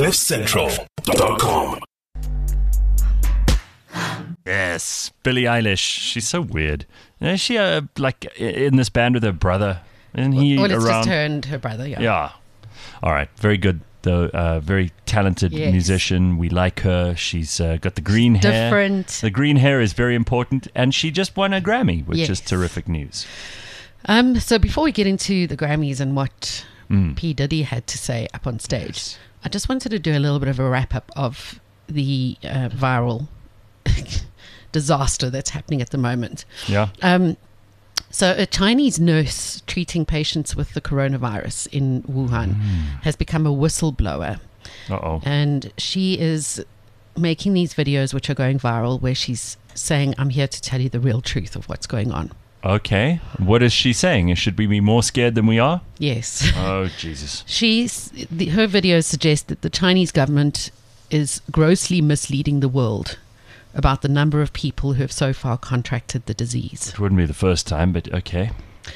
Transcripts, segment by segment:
CliffCentral.com. Yes, Billie Eilish. She's so weird. Is she like in this band with her brother? Isn't he Well, it's around? just her and her brother, yeah. Yeah. All right. Very good, though. Very talented musician. We like her. She's got the green hair. Different. The green hair is very important. And she just won a Grammy, which is terrific news. So before we get into the Grammys and what P. Diddy had to say up on stage, I just wanted to do a little bit of a wrap-up of the viral disaster that's happening at the moment. Yeah. So a Chinese nurse treating patients with the coronavirus in Wuhan has become a whistleblower. Uh-oh. And she is making these videos which are going viral where she's saying, I'm here to tell you the real truth of what's going on. Okay. What is she saying? Should we be more scared than we are? Yes. Oh, Jesus. Her videos suggest that the Chinese government is grossly misleading the world about the number of people who have so far contracted the disease. It wouldn't be the first time, but okay.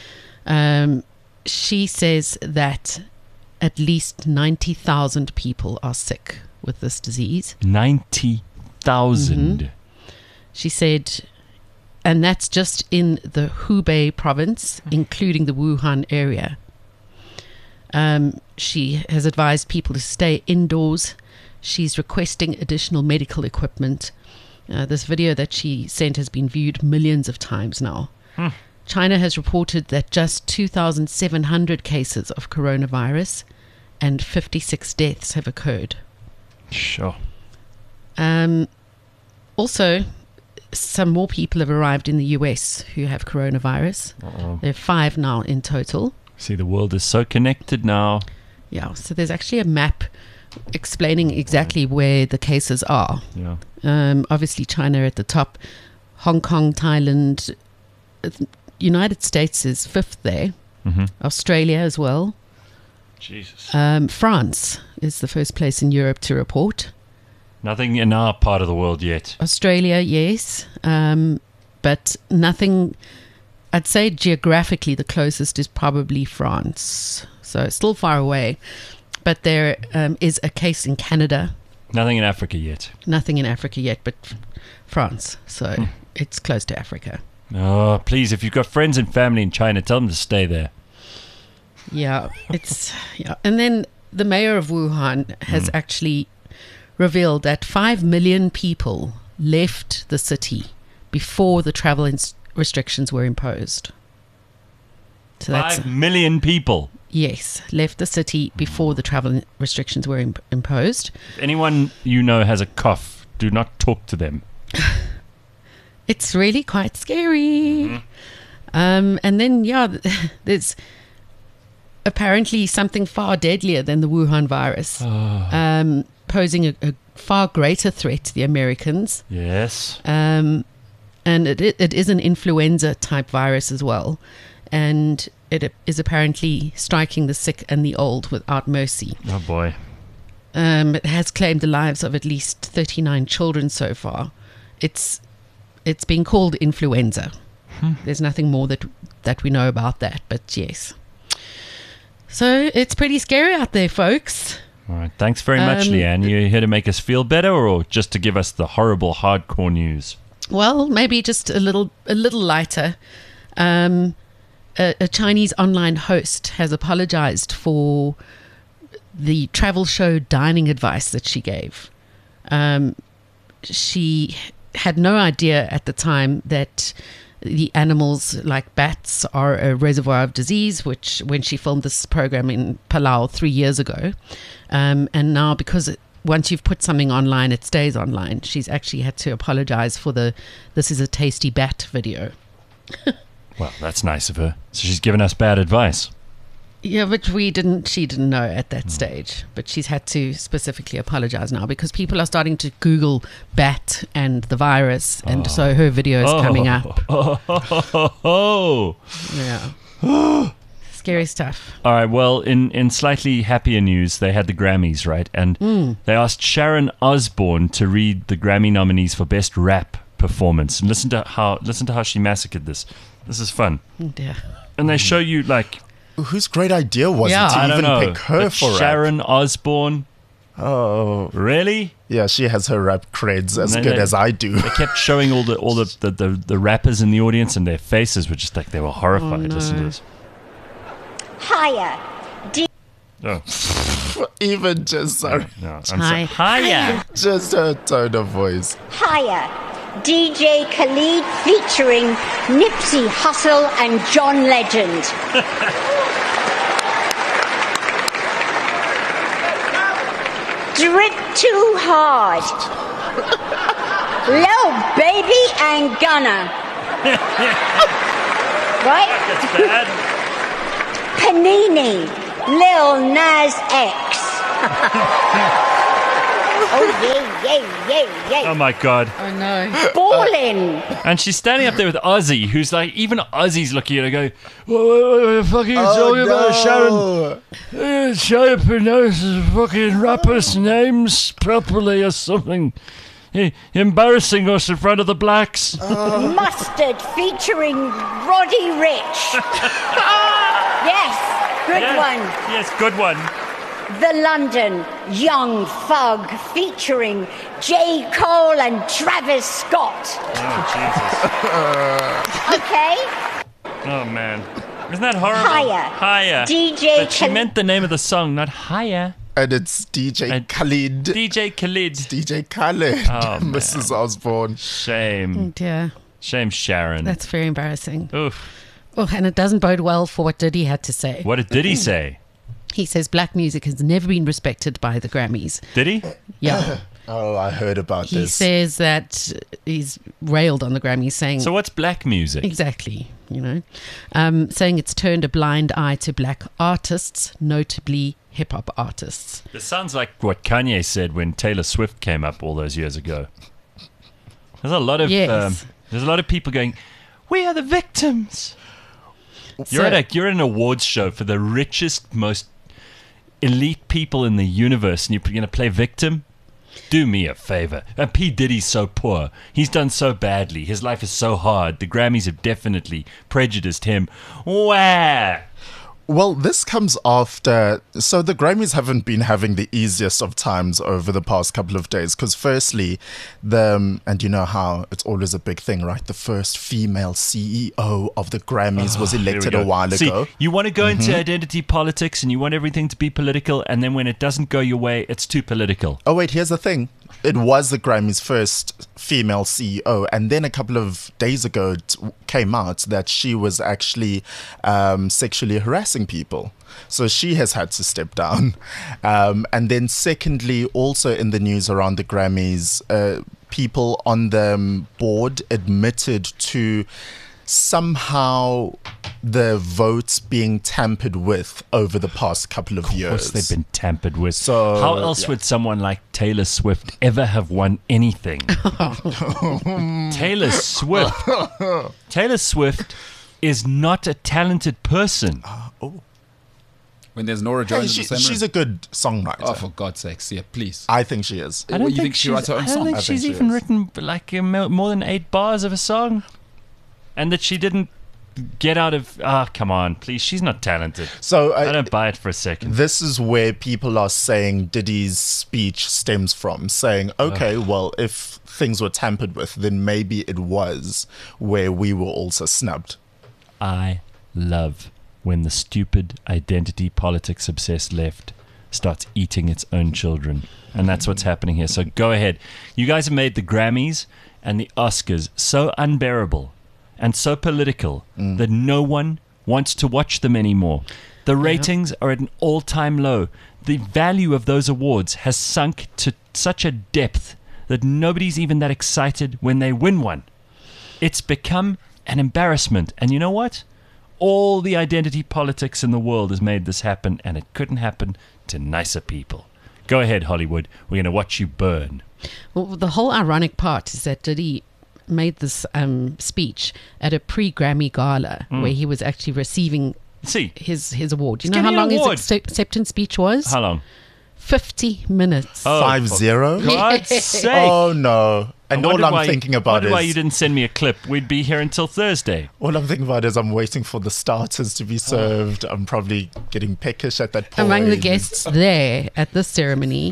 She says that at least 90,000 people are sick with this disease. 90,000. She said, and that's just in the Hubei province, including the Wuhan area. She has advised people to stay indoors. She's requesting additional medical equipment. This video that she sent has been viewed millions of times now. China has reported that just 2,700 cases of coronavirus and 56 deaths have occurred. Sure. Also, some more people have arrived in the US who have coronavirus. There are 5 now in total. See, the world is so connected now. Yeah, so there's actually a map explaining exactly where the cases are. Yeah. Obviously, China at the top, Hong Kong, Thailand, United States is 5th there, Australia as well. Jesus. France is the first place in Europe to report. Nothing in our part of the world yet. Australia, yes, but nothing. I'd say geographically the closest is probably France, so it's still far away. But there is a case in Canada. Nothing in Africa yet. Nothing in Africa yet, but France, so it's close to Africa. Oh, please, if you've got friends and family in China, tell them to stay there. Yeah, and then the mayor of Wuhan has actually revealed that 5 million people left the city before the travel restrictions were imposed. So 5 million people. Yes, left the city before the travel restrictions were imposed. If anyone you know has a cough, do not talk to them. It's really quite scary. And then, there's apparently something far deadlier than the Wuhan virus, posing a far greater threat to the Americans. Yes. And it is an influenza-type virus as well. And it is apparently striking the sick and the old without mercy. Oh, boy. It has claimed the lives of at least 39 children so far. It's been called influenza. There's nothing more that we know about that, but yes. So it's pretty scary out there, folks. All right. Thanks very much, Leanne. You here to make us feel better or just to give us the horrible, hardcore news? Well, maybe just a little lighter. A Chinese online host has apologized for the travel show dining advice that she gave. She had no idea at the time that the animals like bats are a reservoir of disease, which when she filmed this program in Palau 3 years ago. And now because once you've put something online, it stays online. She's actually had to apologize for this is a tasty bat video. Well, that's nice of her. So she's given us bad advice. Yeah, but she didn't know at that stage. But she's had to specifically apologize now because people are starting to Google bat and the virus. And so her video is coming up. Yeah. Scary stuff. All right, well, in slightly happier news, they had the Grammys, right? And they asked Sharon Osbourne to read the Grammy nominees for Best Rap Performance. And listen to how she massacred this. This is fun. Yeah. And they show you, like... Whose great idea was it to I don't even know, pick her but for Sharon Osbourne, Oh, Really? yeah, she has her rap creds as No, good no. as I do. They kept showing all the rappers in the audience, and their faces were just like they were horrified. Oh, no. Listen to this. Higher. Oh, Even just, sorry, no. Hi. Hiya. just her tone of voice. Higher. DJ Khalid featuring Nipsey Hussle and John Legend. Drip Too Hard. Lil Baby and Gunna. Right? That's bad. Panini. Lil Nas X. Oh, yeah. Oh my god. Oh no. Ballin'. And she's standing up there with Ozzy, who's like, even Ozzy's looking at her going, what fucking talking about Sharon? Try to pronounce the fucking rappers' names properly or something. Embarrassing us in front of the blacks. Mustard featuring Roddy Ricch. Yes, good one. Yes, good one. The London Young Thug featuring J. Cole and Travis Scott. Oh, Okay? Jesus. Oh, man. Isn't that horrible? Higher. Higher. DJ But she Khalid. meant the name of the song, not Higher. And it's DJ And Khalid. DJ Khalid. DJ Khaled. Oh, man. Mrs. Osborne. Shame. Dear. Shame, Sharon. That's very embarrassing. Oof. Oh, and it doesn't bode well for what Diddy had to say. What did he say? He says black music has never been respected by the Grammys. Did he? Yeah. Oh, I heard about He this. says that he's railed on the Grammys, saying So what's black music? exactly, saying it's turned a blind eye to black artists, notably hip hop artists. This sounds like what Kanye said when Taylor Swift came up all those years ago. There's a lot of Yes. there's a lot of people going, "We are the victims." You're at an awards show for the richest, most elite people in the universe, and you're going to play victim? Do me a favor. And P. Diddy's so poor. He's done so badly. His life is so hard. The Grammys have definitely prejudiced him. Wah! Well, this comes after. So the Grammys haven't been having the easiest of times over the past couple of days. Because, firstly, and you know how it's always a big thing, right? The first female CEO of the Grammys was Here we elected go. a while See, ago. you want to go into identity politics and you want everything to be political, and then when it doesn't go your way, it's too political. Oh, wait, here's the thing. It was the Grammys' first female CEO. And then a couple of days ago, it came out that she was actually sexually harassing people. So she has had to step down. And then secondly, also in the news around the Grammys, people on the board admitted to somehow the votes being tampered with over the past couple of Of years. course they've been tampered with. So, how else would someone like Taylor Swift ever have won anything? Taylor Swift is not a talented person. When there's Nora Hey, Jones in the same she's room. a good songwriter. Oh, for God's sakes, yeah, please. I think she is. I don't you think think she writes her own I don't song? think I think she's she even is. written like more than 8 bars of a song, and that she didn't get out of. Come on, please. She's not talented. So I don't buy it for a second. this is where people are saying Diddy's speech stems from, saying, okay, well, if things were tampered with, then maybe it was where we were also snubbed. I love when the stupid identity politics obsessed left starts eating its own children. And that's what's happening here. So go ahead. You guys have made the Grammys and the Oscars so unbearable and so political that no one wants to watch them anymore. The ratings are at an all-time low. The value of those awards has sunk to such a depth that nobody's even that excited when they win one. It's become an embarrassment. And you know what? All the identity politics in the world has made this happen, and it couldn't happen to nicer people. Go ahead, Hollywood. We're going to watch you burn. Well, the whole ironic part is that Diddy made this speech at a pre-Grammy gala where he was actually receiving See, his award. You He's know how getting an long award. his acceptance speech was? how long? 50 minutes. Oh, 5-0? for God's sake. Oh, no. And I all wondered I'm why- thinking about wondered is... why you didn't send me a clip. We'd be here until Thursday. All I'm thinking about is I'm waiting for the starters to be served. I'm probably getting peckish at that point. Among the guests there at this ceremony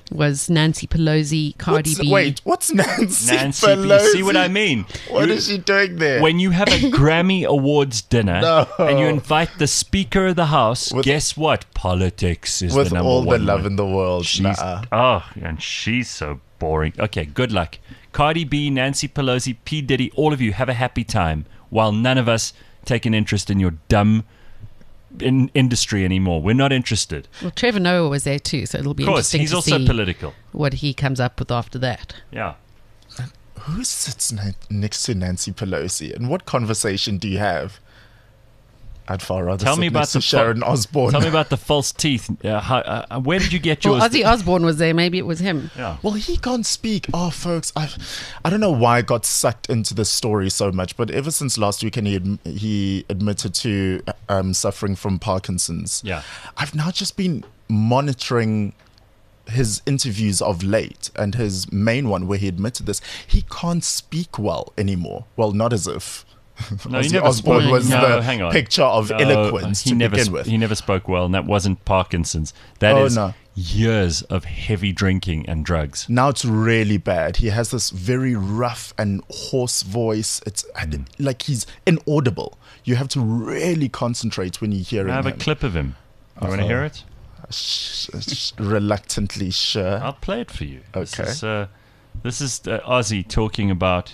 was Nancy Pelosi, Cardi B. What's Nancy Nancy, Pelosi? you see what I mean? What is she doing there? When you have a Grammy Awards dinner No. and you invite the Speaker of the House, With- guess what? Politics is With the number all the one love one. in the world. She's and she's so boring. Okay, good luck. Cardi B, Nancy Pelosi, P. Diddy, all of you have a happy time while none of us take an interest in your dumb industry anymore. We're not interested. Well, Trevor Noah was there too, so it'll be Of course, interesting he's to also see political. what he comes up with after that. Yeah. Who sits next to Nancy Pelosi, and what conversation do you have? I'd far rather Tell sit me about next to the Sharon Osbourne. Tell me about the false teeth. Where did you get yours? Well, Ozzy Osbourne was there. Maybe it was him. Yeah. Well, he can't speak. Oh, folks, I don't know why I got sucked into this story so much, but ever since last weekend, he admitted to suffering from Parkinson's. Yeah. I've now just been monitoring his interviews of late, and his main one where he admitted this. He can't speak well anymore. Well, not as if. No, he Ozzy never Osbourne spoke. was No, the hang on. picture of No, eloquence he to never begin with. He never spoke well, and that wasn't Parkinson's. That Oh, is no. years of heavy drinking and drugs. Now it's really bad. He has this very rough and hoarse voice. It's like he's inaudible. You have to really concentrate when you hear I have a him. clip of him. You want to hear it? Reluctantly sure. I'll play it for you. Okay. This is Ozzy talking about.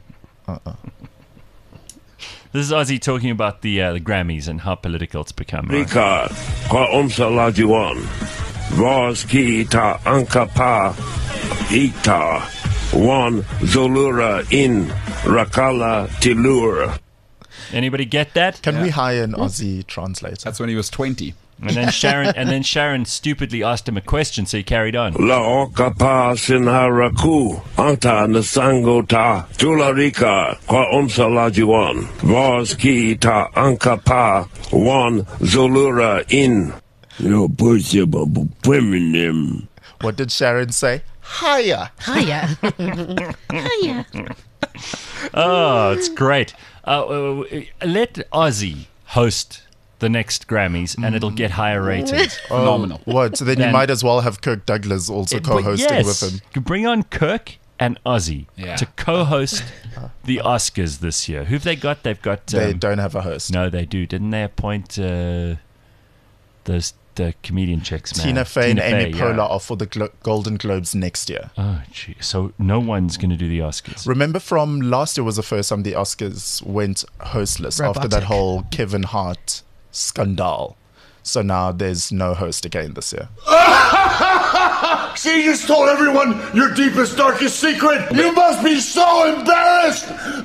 This is Ozzy talking about the Grammys and how political it's become. Right? Rika, kwa umsalajuan, Voski ta ankapa, ita, one Zolura in Rakala Tilur. Anybody get that? Can we hire an Aussie translator? That's when he was 20. And then Sharon stupidly asked him a question, so he carried on. La okapa sinharaku, anta nasango ta, Tularika, kwa umsalajuan, Voski ta ankapa, one Zolura in. Yo, push your women. What did Sharon say? Hire. Hiya. Hiya. Oh, it's great. Let Ozzy host the next Grammys, and it'll get higher ratings. Phenomenal. What? So then you Then- might as well have Kirk Douglas also co-hosting Yes, with him. you bring on Kirk and Ozzy Yeah. to co-host the Oscars this year. Who've they got? They've got. They don't have a host. No, they do. Didn't they appoint the comedian chicks? Man? Tina Fey and Amy Fey, Poehler yeah. are for the Golden Globes next year. Oh, gee. So no one's going to do the Oscars. Remember from last year was the first time the Oscars went hostless after that Robotic. whole Kevin Hart scandal. So now there's no host again this year. See, you just told everyone your deepest, darkest secret. You must be so embarrassed.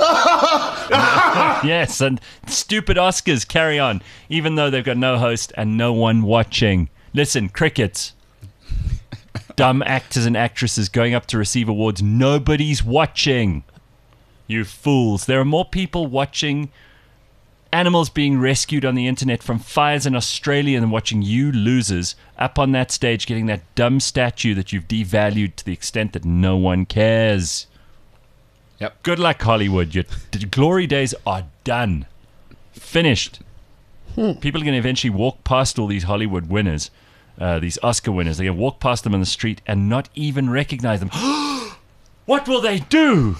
Yes, and stupid Oscars carry on, even though they've got no host and no one watching. Listen, crickets. Dumb actors and actresses going up to receive awards. Nobody's watching. You fools. There are more people watching animals being rescued on the internet from fires in Australia than watching you losers up on that stage getting that dumb statue that you've devalued to the extent that no one cares. Yep. Good luck, Hollywood. Your glory days are done. Finished. People are going to eventually walk past all these Hollywood winners, these Oscar winners. They're going to walk past them on the street and not even recognize them. What will they do?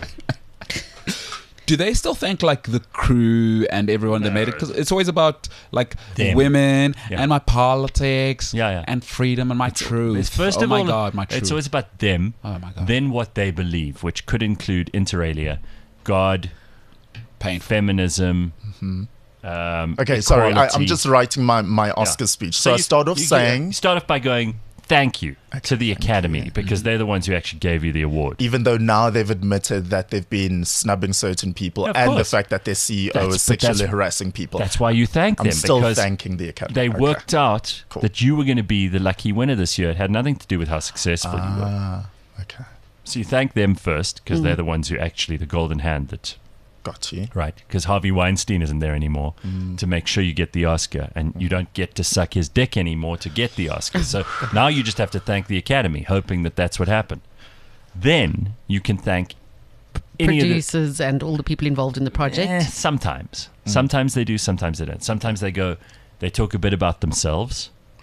Do they still thank like the crew and everyone that made it? Because it's always about like Them. women Yeah. and my politics Yeah. and freedom and my truth. It's first oh of my all, God, my truth. it's always about them, Oh my God. then what they believe, which could include inter alia, God, Painful. feminism. Okay, sorry. I'm equality. just writing my Oscar speech. So I you- start off you saying, start off by going, thank you to the Academy, because they're the ones who actually gave you the award. even though now they've admitted that they've been snubbing certain people Yeah, of and the course. fact that their CEO That's- is but that's- sexually harassing people. That's why you thank I'm them, still because thanking the Academy. they Okay. worked out Cool. that you were going to be the lucky winner this year. It had nothing to do with how successful you were. Ah, okay. So you thank them first, because they're the ones who actually the golden hand that. Got you. Right, because Harvey Weinstein isn't there anymore to make sure you get the Oscar, and you don't get to suck his dick anymore to get the Oscar. So now you just have to thank the Academy, hoping that that's what happened. Then you can thank any of the... Producers and all the people involved in the project. Sometimes. Sometimes they do, sometimes they don't. Sometimes they go, they talk a bit about themselves.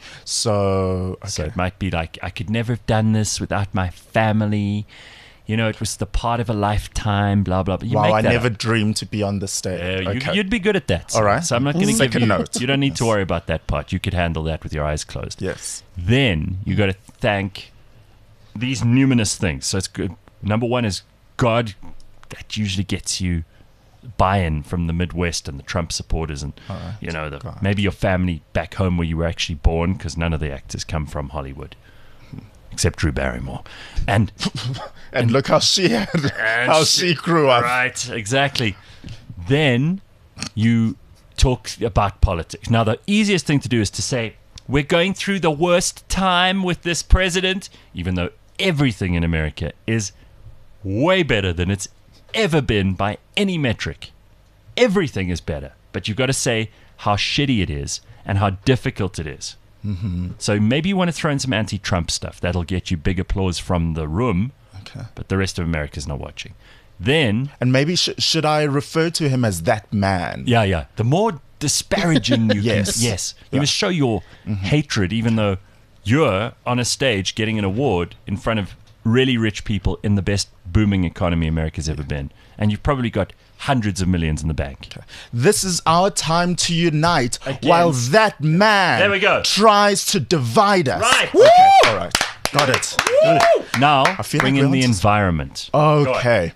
So it might be like, I could never have done this without my family. You know, it was the part of a lifetime, blah, blah, blah. You wow, make I that never up. dreamed to be on this stage. You'd be good at that. All right. So I'm not going to give Second you... note. You don't need to worry about that part. You could handle that with your eyes closed. Yes. Then you got to thank these numerous things. So it's good. Number one is God. That usually gets you buy-in from the Midwest and the Trump supporters, and you know, maybe your family back home where you were actually born, because none of the actors come from Hollywood except Drew Barrymore. And look how she grew up. Right, exactly. Then you talk about politics. Now, the easiest thing to do is to say, we're going through the worst time with this president, even though everything in America is way better than it's ever been by any metric. Everything is better. But you've got to say how shitty it is and how difficult it is. Mm-hmm. So maybe you want to throw in some anti-Trump stuff. That'll get you big applause from the room. Okay. But the rest of America's not watching. Then... And maybe should I refer to him as that man? Yeah. The more disparaging you yes. can... Yes. You must show your hatred, even though you're on a stage getting an award in front of really rich people in the best booming economy America's ever been. And you've probably got hundreds of millions in the bank. Okay. This is our time to unite while that man there we go. Tries to divide us. Right. Okay. All right. Got it. Now, bring in the environment. Okay.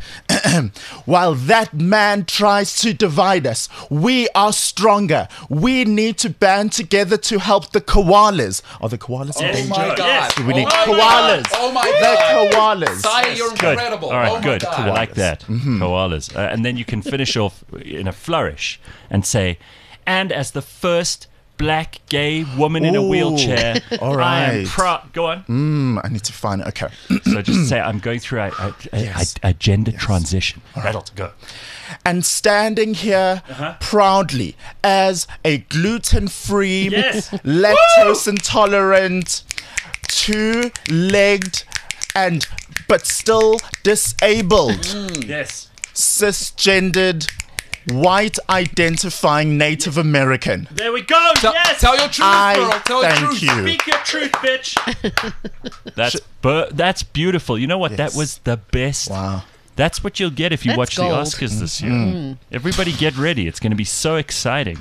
While that man tries to divide us, we are stronger. We need to band together to help the koalas. Are the koalas in danger? Oh my God. We need koalas. Oh my God. The koalas. Saya, you're incredible. All right, oh good. God. I like that. Koalas. And then you can finish off in a flourish and say, and as the first black gay woman in a wheelchair, all right. I am proud. Go on. I need to find it. Okay. So just say, I'm going through a gender transition. That'll go. And standing here proudly as a gluten-free, lactose intolerant, two-legged, but still disabled, cisgendered, white identifying Native American. There we go. Tell your truth, girl. Tell your truth. You. Speak your truth, bitch. That's beautiful. You know what? That was the best. Wow. That's what you'll get if you watch gold. the Oscars this year. Everybody get ready. It's going to be so exciting.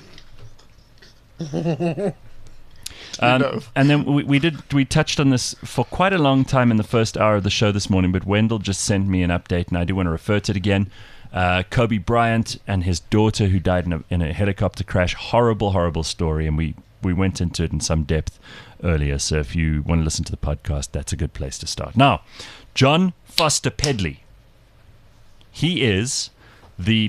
And then we touched on this for quite a long time in the first hour of the show this morning, but Wendell just sent me an update, and I do want to refer to it again. Kobe Bryant and his daughter, who died in a helicopter crash. Horrible story, and we went into it in some depth earlier. So if you want to listen to the podcast, that's a good place to start. Now, John Foster Pedley. He is the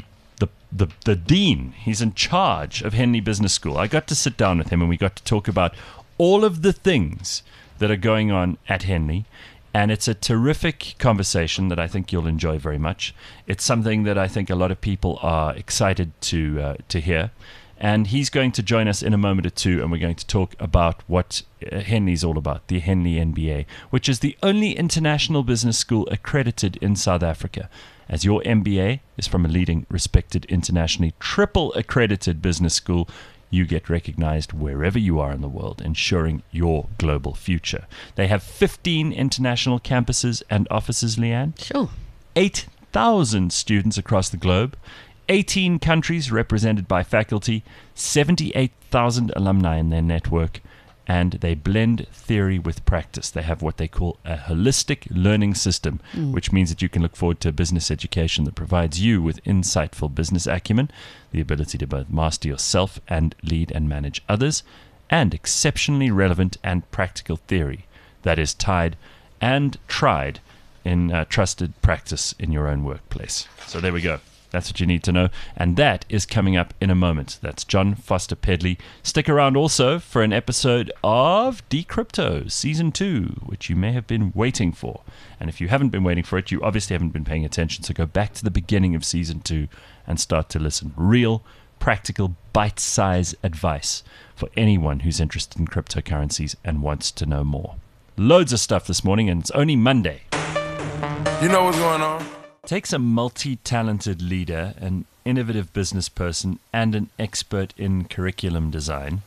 dean. He's in charge of Henley Business School. I got to sit down with him, and we got to talk about all of the things that are going on at Henley. And it's a terrific conversation that I think you'll enjoy very much. It's something that I think a lot of people are excited to hear. And he's going to join us in a moment or two, and we're going to talk about what Henley's all about, the Henley MBA, which is the only international business school accredited in South Africa. As your MBA is from a leading, respected, internationally triple accredited business school, you get recognized wherever you are in the world, ensuring your global future. They have 15 international campuses and offices, Leanne. Sure. 8,000 students across the globe, 18 countries represented by faculty, 78,000 alumni in their network, and they blend theory with practice. They have what they call a holistic learning system, which means that you can look forward to a business education that provides you with insightful business acumen, the ability to both master yourself and lead and manage others, and exceptionally relevant and practical theory that is tied and tried in trusted practice in your own workplace. So there we go. That's what you need to know. And that is coming up in a moment. That's John Foster Pedley. Stick around also for an episode of Decrypto Season 2, which you may have been waiting for. And if you haven't been waiting for it, you obviously haven't been paying attention. So go back to the beginning of Season 2 and start to listen. Real, practical, bite-sized advice for anyone who's interested in cryptocurrencies and wants to know more. Loads of stuff this morning, and it's only Monday. You know what's going on? Takes a multi-talented leader, an innovative business person, and an expert in curriculum design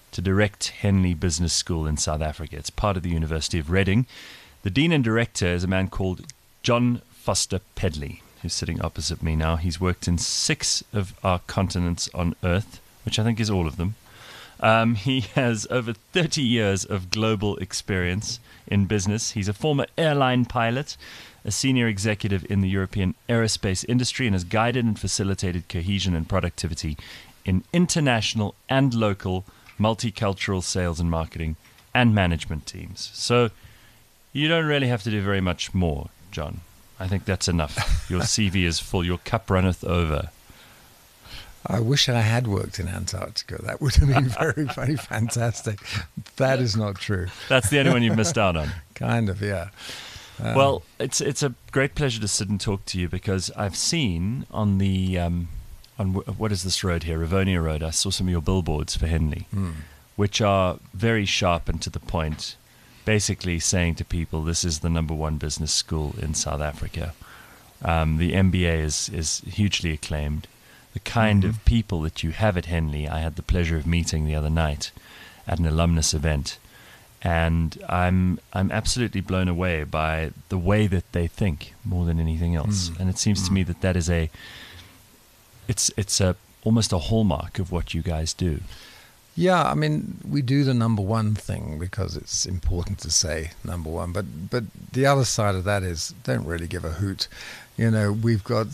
to direct Henley Business School in South Africa. It's part of the University of Reading. The dean and director is a man called John Foster Pedley, who's sitting opposite me now. He's worked in 6 of our continents on Earth, which I think is all of them. He has over 30 years of global experience in business. He's a former airline pilot, a senior executive in the European aerospace industry, and has guided and facilitated cohesion and productivity in international and local multicultural sales and marketing and management teams. So you don't really have to do very much more, John. I think that's enough. Your CV is full. Your cup runneth over. I wish I had worked in Antarctica. That would have been very fantastic. That is not true. That's the only one you've missed out on. Kind of, yeah. Well, it's a great pleasure to sit and talk to you, because I've seen on the what is this road here, Rivonia Road, I saw some of your billboards for Henley, which are very sharp and to the point, basically saying to people, this is the #1 business school in South Africa. The MBA is hugely acclaimed. The kind of people that you have at Henley, I had the pleasure of meeting the other night at an alumnus event, and I'm absolutely blown away by the way that they think more than anything else. And it seems to me that is it's almost a hallmark of what you guys do. Yeah, I mean, we do the #1 thing because it's important to say #1, but the other side of that is don't really give a hoot. You know, we've got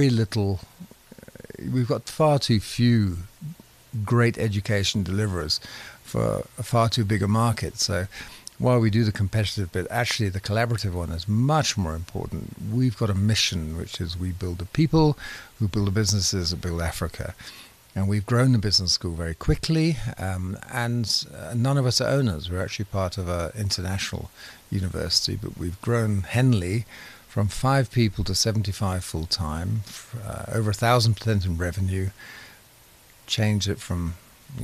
far too few great education deliverers for a far too big a market. So while we do the competitive bit, actually the collaborative one is much more important. We've got a mission, which is we build the people who build the businesses that build Africa. And we've grown the business school very quickly, and none of us are owners. We're actually part of an international university, but we've grown Henley from 5 people to 75 full-time, over 1,000% in revenue, changed it from,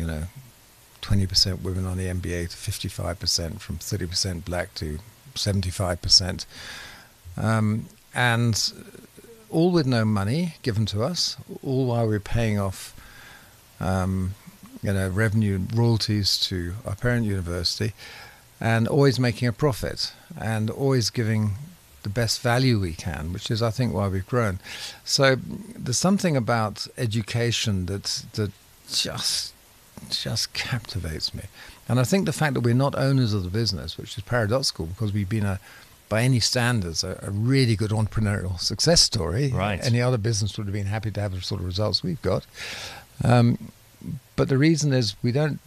20% women on the MBA to 55%, from 30% black to 75%. And all with no money given to us, all while we're paying off revenue and royalties to our parent university, and always making a profit, and always giving the best value we can, which is, I think, why we've grown. So there's something about education that just captivates me. And I think the fact that we're not owners of the business, which is paradoxical, because we've been by any standards, a really good entrepreneurial success story. Right. Any other business would have been happy to have the sort of results we've got. But the reason is we don't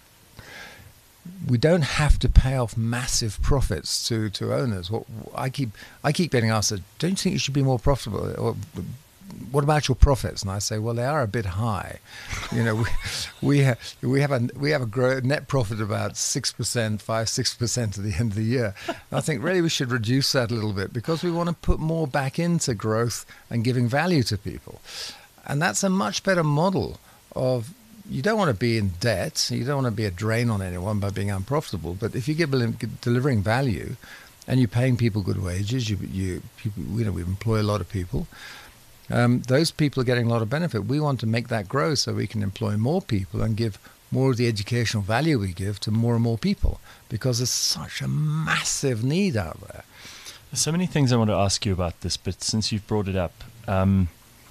have to pay off massive profits to owners. I keep getting asked, don't you think you should be more profitable? Or what about your profits? And I say, well, they are a bit high. We have a net profit about 5-6% at the end of the year. And I think really we should reduce that a little bit, because we want to put more back into growth and giving value to people. And that's a much better model of, you don't want to be in debt, you don't want to be a drain on anyone by being unprofitable, but if you get delivering value and you're paying people good wages, we employ a lot of people, those people are getting a lot of benefit. We want to make that grow so we can employ more people and give more of the educational value we give to more and more people, because there's such a massive need out there. There's so many things I want to ask you about this, but since you've brought it up, an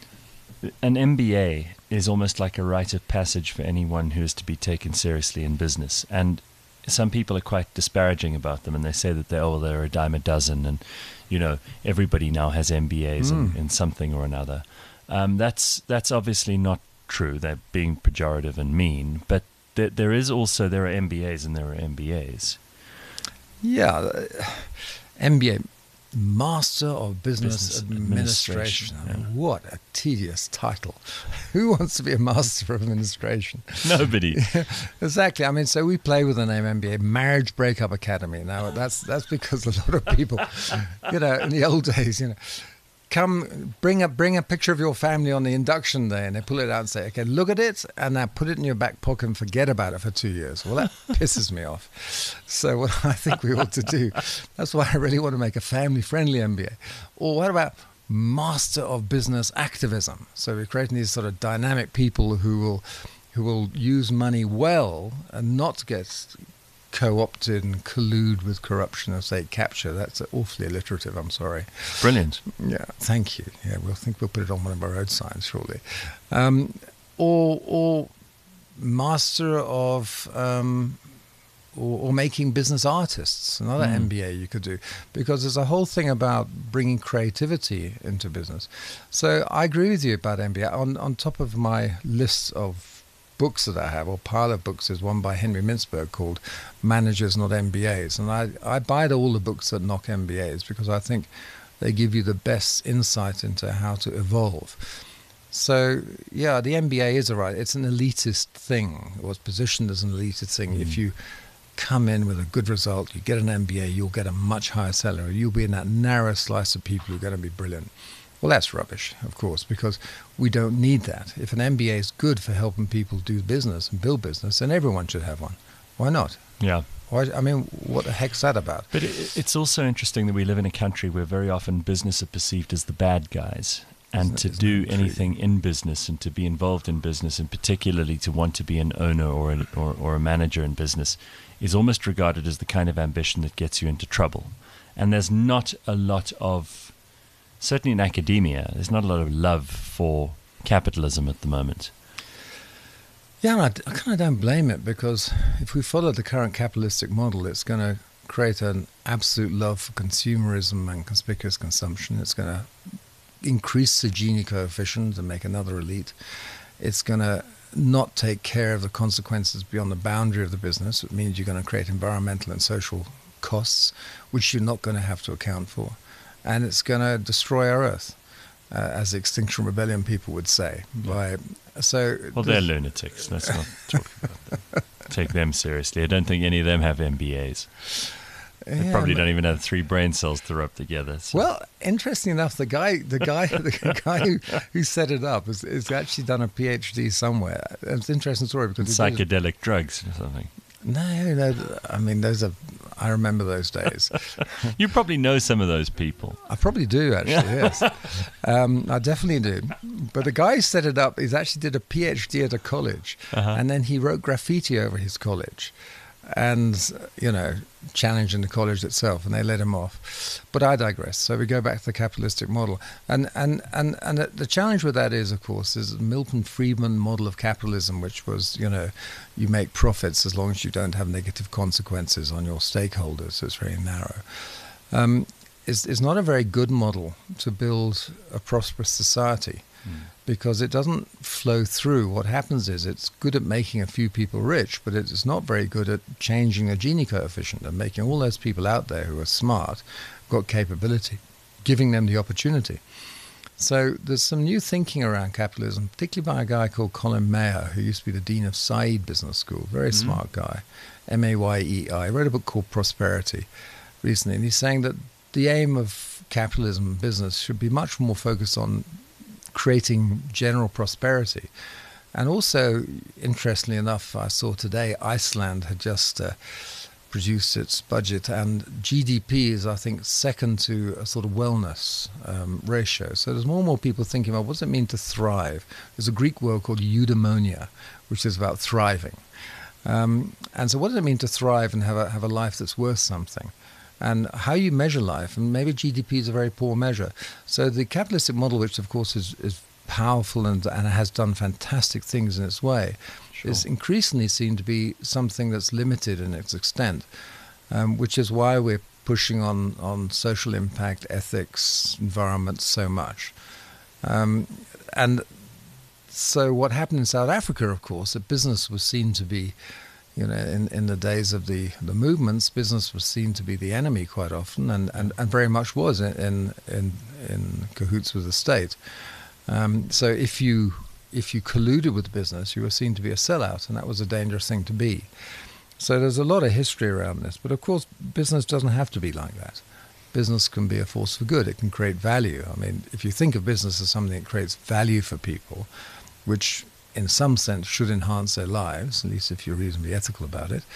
MBA is almost like a rite of passage for anyone who is to be taken seriously in business. And some people are quite disparaging about them, and they say that they're a dime a dozen, and everybody now has MBAs in something or another. That's obviously not true. They're being pejorative and mean, but there are MBAs and there are MBAs. Yeah, MBA. Master of Business Administration. Yeah. What a tedious title. Who wants to be a Master of Administration? Nobody. Exactly. I mean, so we play with the name MBA, Marriage Breakup Academy. Now, that's because a lot of people, in the old days, come bring a picture of your family on the induction day, and they pull it out and say, okay, look at it, and now put it in your back pocket and forget about it for 2 years. Well, that pisses me off. So what I think we ought to do, that's why I really want to make a family-friendly MBA. Or what about Master of Business Activism? So we're creating these sort of dynamic people who will who will use money well and not get co-opted and collude with corruption or state capture. That's awfully alliterative, I'm sorry. Brilliant. Yeah, thank you. Yeah, we'll put it on one of our road signs shortly. Or master of or making business artists, another MBA you could do, because there's a whole thing about bringing creativity into business. So I agree with you about MBA. On top of my list of books that I have, or pile of books, is one by Henry Mintzberg called Managers Not MBAs. And I buy all the books that knock MBAs because I think they give you the best insight into how to evolve. So, yeah, the MBA is it's an elitist thing. It was positioned as an elitist thing. If you come in with a good result, you get an MBA, you'll get a much higher salary. You'll be in that narrow slice of people who are going to be brilliant. Well, that's rubbish, of course, because we don't need that. If an MBA is good for helping people do business and build business, then everyone should have one. Why not? Yeah. I mean, what the heck's that about? But it's also interesting that we live in a country where very often business are perceived as the bad guys. And to do anything in business and to be involved in business, and particularly to want to be an owner or a manager in business, is almost regarded as the kind of ambition that gets you into trouble. And there's not a lot of, certainly in academia, there's not a lot of love for capitalism at the moment. Yeah, I kind of don't blame it, because if we follow the current capitalistic model, it's going to create an absolute love for consumerism and conspicuous consumption. It's going to increase the Gini coefficient and make another elite. It's going to not take care of the consequences beyond the boundary of the business. It means you're going to create environmental and social costs, which you're not going to have to account for. And it's going to destroy our Earth, as the Extinction Rebellion people would say. Well, they're lunatics. Let's not take them seriously. I don't think any of them have MBAs. They probably don't even have 3 brain cells to rub together. So. Well, interesting enough, the guy who set it up has actually done a PhD somewhere. It's an interesting story because psychedelic drugs or something. No. I mean, I remember those days. You probably know some of those people. I probably do, actually. Yes, I definitely do. But the guy who set it up, he's actually did a PhD at a college, and then he wrote graffiti over his college. And, challenging the college itself, and they let him off. But I digress. So we go back to the capitalistic model. And the challenge with that is, of course, is the Milton Friedman model of capitalism, which was, you make profits as long as you don't have negative consequences on your stakeholders. So it's very narrow. Is not a very good model to build a prosperous society. Because it doesn't flow through. What happens is it's good at making a few people rich, but it's not very good at changing the Gini coefficient and making all those people out there who are smart, got capability, giving them the opportunity. So there's some new thinking around capitalism, particularly by a guy called Colin Mayer, who used to be the dean of Said Business School, very smart guy, Mayei. He wrote a book called Prosperity recently, and he's saying that the aim of capitalism and business should be much more focused on creating general prosperity. And also, interestingly enough, I saw today Iceland had just produced its budget, and GDP is, I think, second to a sort of wellness ratio. So there's more and more people thinking about what does it mean to thrive. There's a Greek word called eudaimonia, which is about thriving. And so what does it mean to thrive and have a life that's worth something? And how you measure life, and maybe GDP is a very poor measure. So the capitalistic model, which of course is powerful and has done fantastic things in its way, is increasingly seen to be something that's limited in its extent, which is why we're pushing on social impact, ethics, environment so much. And so what happened in South Africa, of course, that business was seen to be, in the days of the movements, business was seen to be the enemy quite often, and very much was in cahoots with the state. So if you colluded with business, you were seen to be a sellout, and that was a dangerous thing to be. So there's a lot of history around this, but of course business doesn't have to be like that. Business can be a force for good. It can create value. I mean, if you think of business as something that creates value for people, which in some sense should enhance their lives, at least if you're reasonably ethical about it,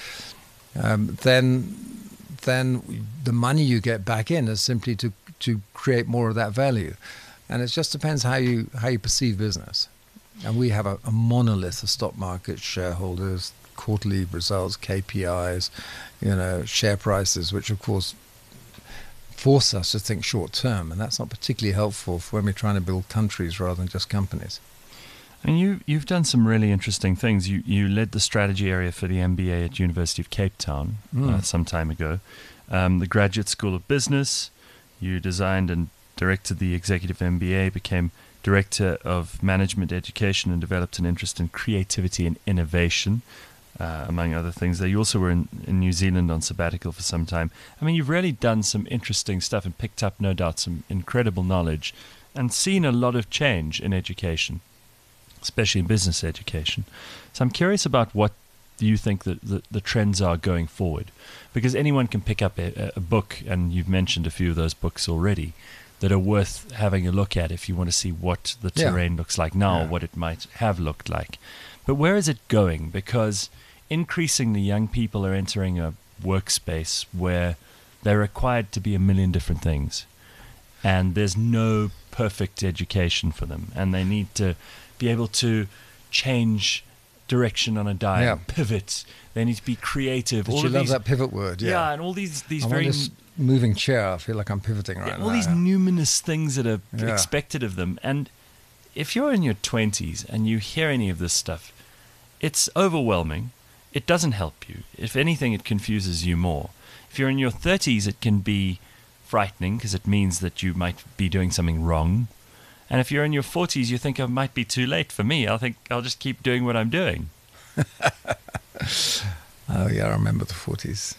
then the money you get back in is simply to create more of that value. And it just depends how you perceive business. And we have a monolith of stock market shareholders, quarterly results, KPIs, share prices, which of course force us to think short term, and that's not particularly helpful for when we're trying to build countries rather than just companies. And you've done some really interesting things. You led the strategy area for the MBA at University of Cape Town some time ago. The Graduate School of Business. You designed and directed the Executive MBA, became Director of Management Education, and developed an interest in creativity and innovation, among other things. You also were in New Zealand on sabbatical for some time. I mean, you've really done some interesting stuff and picked up, no doubt, some incredible knowledge and seen a lot of change in education, especially in business education. So I'm curious about what you think the trends are going forward, because anyone can pick up a book, and you've mentioned a few of those books already, that are worth having a look at if you want to see what the terrain looks like now, or what it might have looked like. But where is it going? Because increasingly young people are entering a workspace where they're required to be a million different things, and there's no perfect education for them, and they need to be able to change direction on a dime, pivot. They need to be creative. But you love that pivot word, and all these very this moving chair. I feel like I'm pivoting right now. All these numinous things that are expected of them. And if you're in your 20s and you hear any of this stuff, it's overwhelming. It doesn't help you. If anything, it confuses you more. If you're in your 30s, it can be frightening because it means that you might be doing something wrong. And if you're in your 40s, you think it might be too late for me. I think I'll just keep doing what I'm doing. Oh, yeah, I remember the 40s.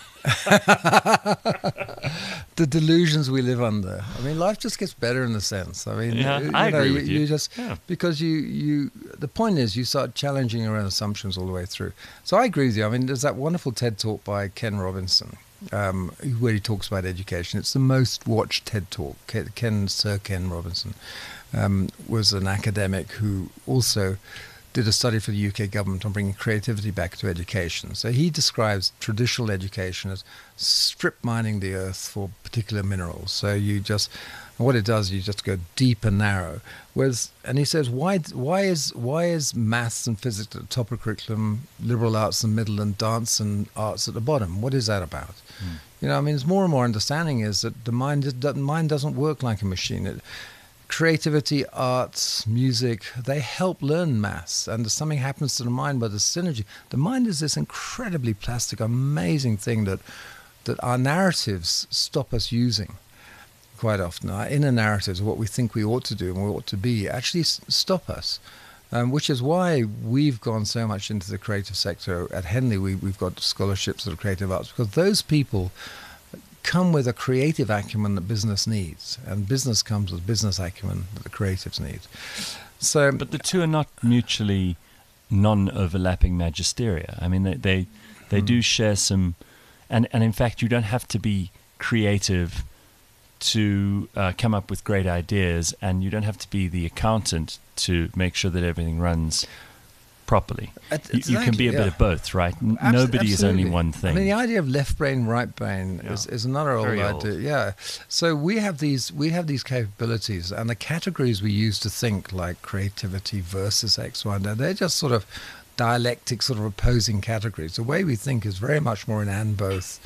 The delusions we live under. I mean, life just gets better in a sense. I mean, I agree with you. You just because you. The point is, you start challenging your own assumptions all the way through. So I agree with you. I mean, there's that wonderful TED talk by Ken Robinson, where he talks about education. It's the most watched TED talk. Sir Ken Robinson was an academic who also did a study for the UK government on bringing creativity back to education. So he describes traditional education as strip mining the earth for particular minerals. So what it does, you just go deep and narrow. And he says, why is maths and physics at the top of curriculum, liberal arts in the middle, and dance and arts at the bottom? What is that about? I mean, it's more and more understanding is that the mind doesn't work like a machine. Creativity, arts, music, they help learn maths, and something happens to the mind by the synergy. The mind is this incredibly plastic, amazing thing that our narratives stop us using quite often. Our inner narratives, what we think we ought to do and we ought to be, actually stop us, which is why we've gone so much into the creative sector. At Henley, we've got scholarships of creative arts, because those people come with a creative acumen that business needs, and business comes with business acumen that the creatives need. So, but the two are not mutually non-overlapping magisteria. I mean, they do share some, and in fact, you don't have to be creative to come up with great ideas, and you don't have to be the accountant to make sure that everything runs properly. You can be a bit of both, right? Nobody is only one thing. I mean, the idea of left brain, right brain is another old idea. Yeah. So we have these capabilities, and the categories we use to think, like creativity versus X, Y, and Z, they're just sort of dialectic, sort of opposing categories. The way we think is very much more in and both,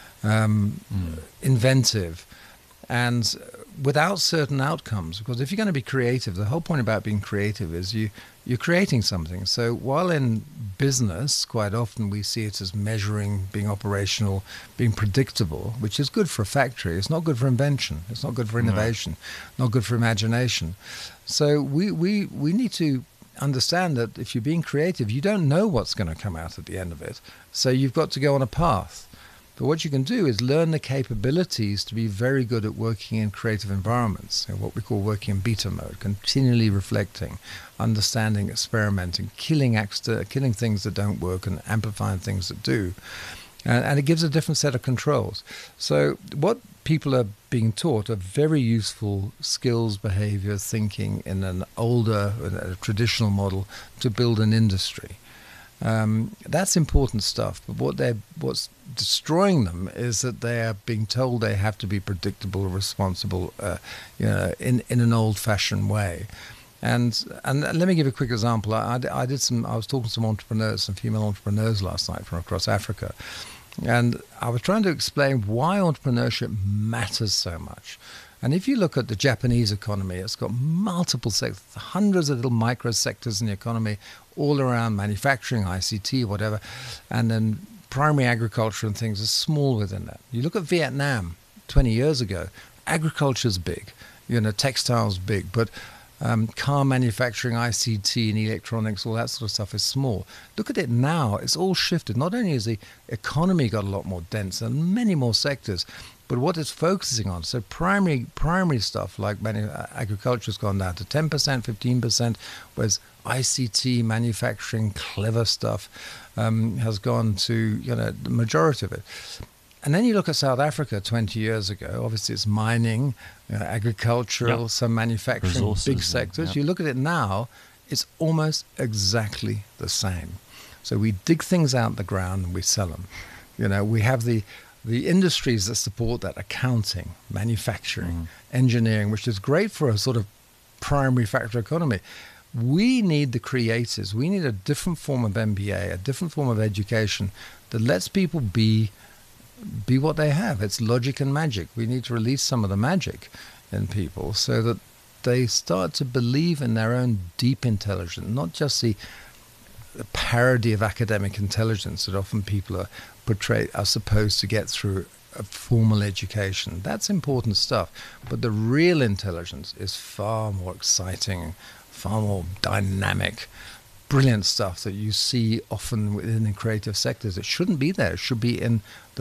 inventive, and without certain outcomes. Because if you're going to be creative, the whole point about being creative is you're creating something. So while in business, quite often we see it as measuring, being operational, being predictable, which is good for a factory. It's not good for invention. It's not good for innovation. Not good for imagination. So we need to understand that if you're being creative, you don't know what's going to come out at the end of it. So you've got to go on a path. But what you can do is learn the capabilities to be very good at working in creative environments, what we call working in beta mode, continually reflecting, understanding, experimenting, killing things that don't work and amplifying things that do. And it gives a different set of controls. So what people are being taught are very useful skills, behavior, thinking in an older, a traditional model to build an industry. That's important stuff, but what's destroying them is that they are being told they have to be predictable, responsible, in an old-fashioned way, And let me give a quick example. I was talking to some entrepreneurs, some female entrepreneurs last night from across Africa, and I was trying to explain why entrepreneurship matters so much. And if you look at the Japanese economy, it's got multiple sectors, hundreds of little micro sectors in the economy, all around manufacturing, ICT, whatever, and then primary agriculture and things are small within that. You look at Vietnam 20 years ago, agriculture's big, textiles big, but car manufacturing, ICT and electronics, all that sort of stuff is small. Look at it now, it's all shifted. Not only has the economy got a lot more dense and many more sectors, but what it's focusing on. So primary stuff like agriculture has gone down to 10%, 15%, whereas ICT, manufacturing, clever stuff has gone to the majority of it. And then you look at South Africa 20 years ago. Obviously, it's mining, agricultural, some manufacturing, resources, big sectors. Yep. You look at it now, it's almost exactly the same. So we dig things out of the ground and we sell them. We have the industries that support that: accounting, manufacturing, engineering, which is great for a sort of primary factor economy. We need the creators. We need a different form of MBA, a different form of education that lets people be what they have. It's logic and magic. We need to release some of the magic in people so that they start to believe in their own deep intelligence, not just the parody of academic intelligence that often people are supposed to get through a formal education. That's important stuff. But the real intelligence is far more exciting, far more dynamic, brilliant stuff that you see often within the creative sectors. It shouldn't be there. It should be in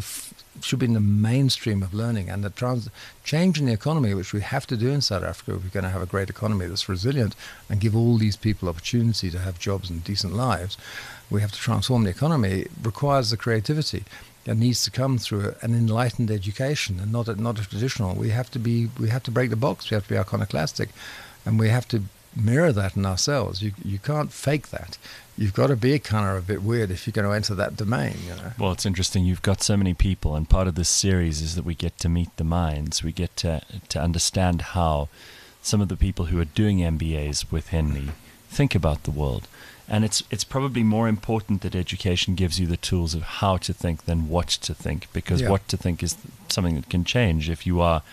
the mainstream of learning, and the change in the economy, which we have to do in South Africa if we're going to have a great economy that's resilient and give all these people opportunity to have jobs and decent lives. We have to transform the economy. It requires the creativity. It needs to come through an enlightened education and not a traditional. We have to break the box. We have to be iconoclastic, and we have to mirror that in ourselves. You can't fake that. You've got to be kind of a bit weird if you're going to enter that domain. Well, it's interesting. You've got so many people, and part of this series is that we get to meet the minds. We get to understand how some of the people who are doing MBAs with Henley think about the world. And it's probably more important that education gives you the tools of how to think than what to think, because what to think is something that can change. If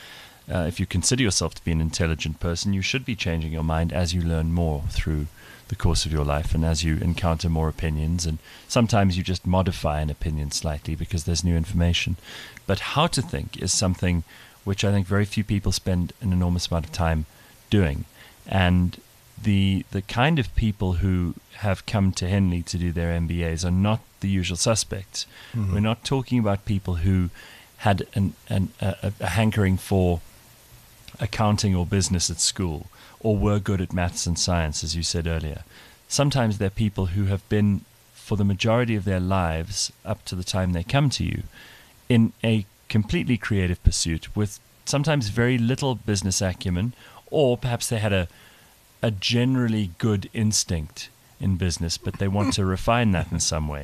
you consider yourself to be an intelligent person, you should be changing your mind as you learn more through the course of your life and as you encounter more opinions. And sometimes you just modify an opinion slightly because there's new information. But how to think is something which I think very few people spend an enormous amount of time doing. And the kind of people who have come to Henley to do their MBAs are not the usual suspects. Mm-hmm. We're not talking about people who had a hankering for accounting or business at school, or were good at maths and science, as you said earlier. Sometimes they're people who have been, for the majority of their lives, up to the time they come to you, in a completely creative pursuit with sometimes very little business acumen, or perhaps they had a generally good instinct in business, but they want to refine that in some way.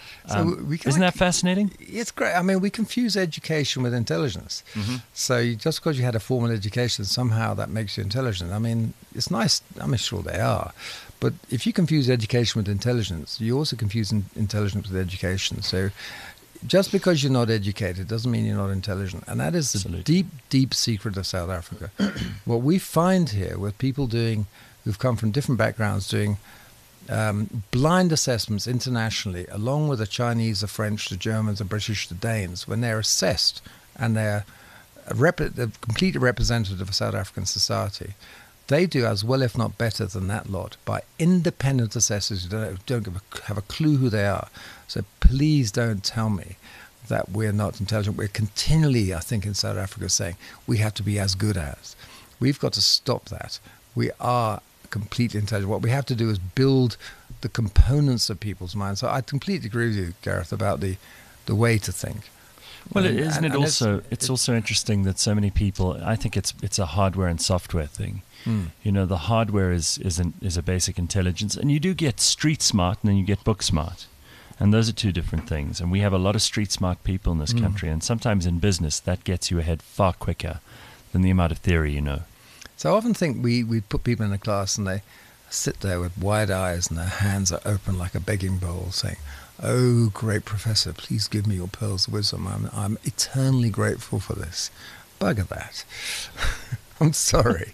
Isn't that fascinating? It's great. I mean, we confuse education with intelligence. Mm-hmm. So just because you had a formal education, somehow that makes you intelligent. I mean, it's nice. I'm sure they are. But if you confuse education with intelligence, you also confuse intelligence with education. So just because you're not educated doesn't mean you're not intelligent. And that is the deep, deep secret of South Africa. What we find here with people who've come from different backgrounds doing blind assessments internationally, along with the Chinese, the French, the Germans, the British, the Danes, when they're assessed and they're completely representative of South African society, they do as well, if not better, than that lot by independent assessors who don't have a clue who they are. So please don't tell me that we're not intelligent. We're continually, I think, in South Africa saying we have to be as good as. We've got to stop that. We are completely intelligent. What we have to do is build the components of people's minds. So I completely agree with you, Gareth, about the way to think. Well, it's also interesting that so many people, I think it's a hardware and software thing. You know, the hardware is a basic intelligence, and you do get street smart and then you get book smart. And those are two different things. And we have a lot of street smart people in this country, and sometimes in business that gets you ahead far quicker than the amount of theory you know. So I often think we put people in a class and they sit there with wide eyes and their hands are open like a begging bowl saying, "Oh, great professor, please give me your pearls of wisdom. I'm eternally grateful for this." Bugger that. I'm sorry.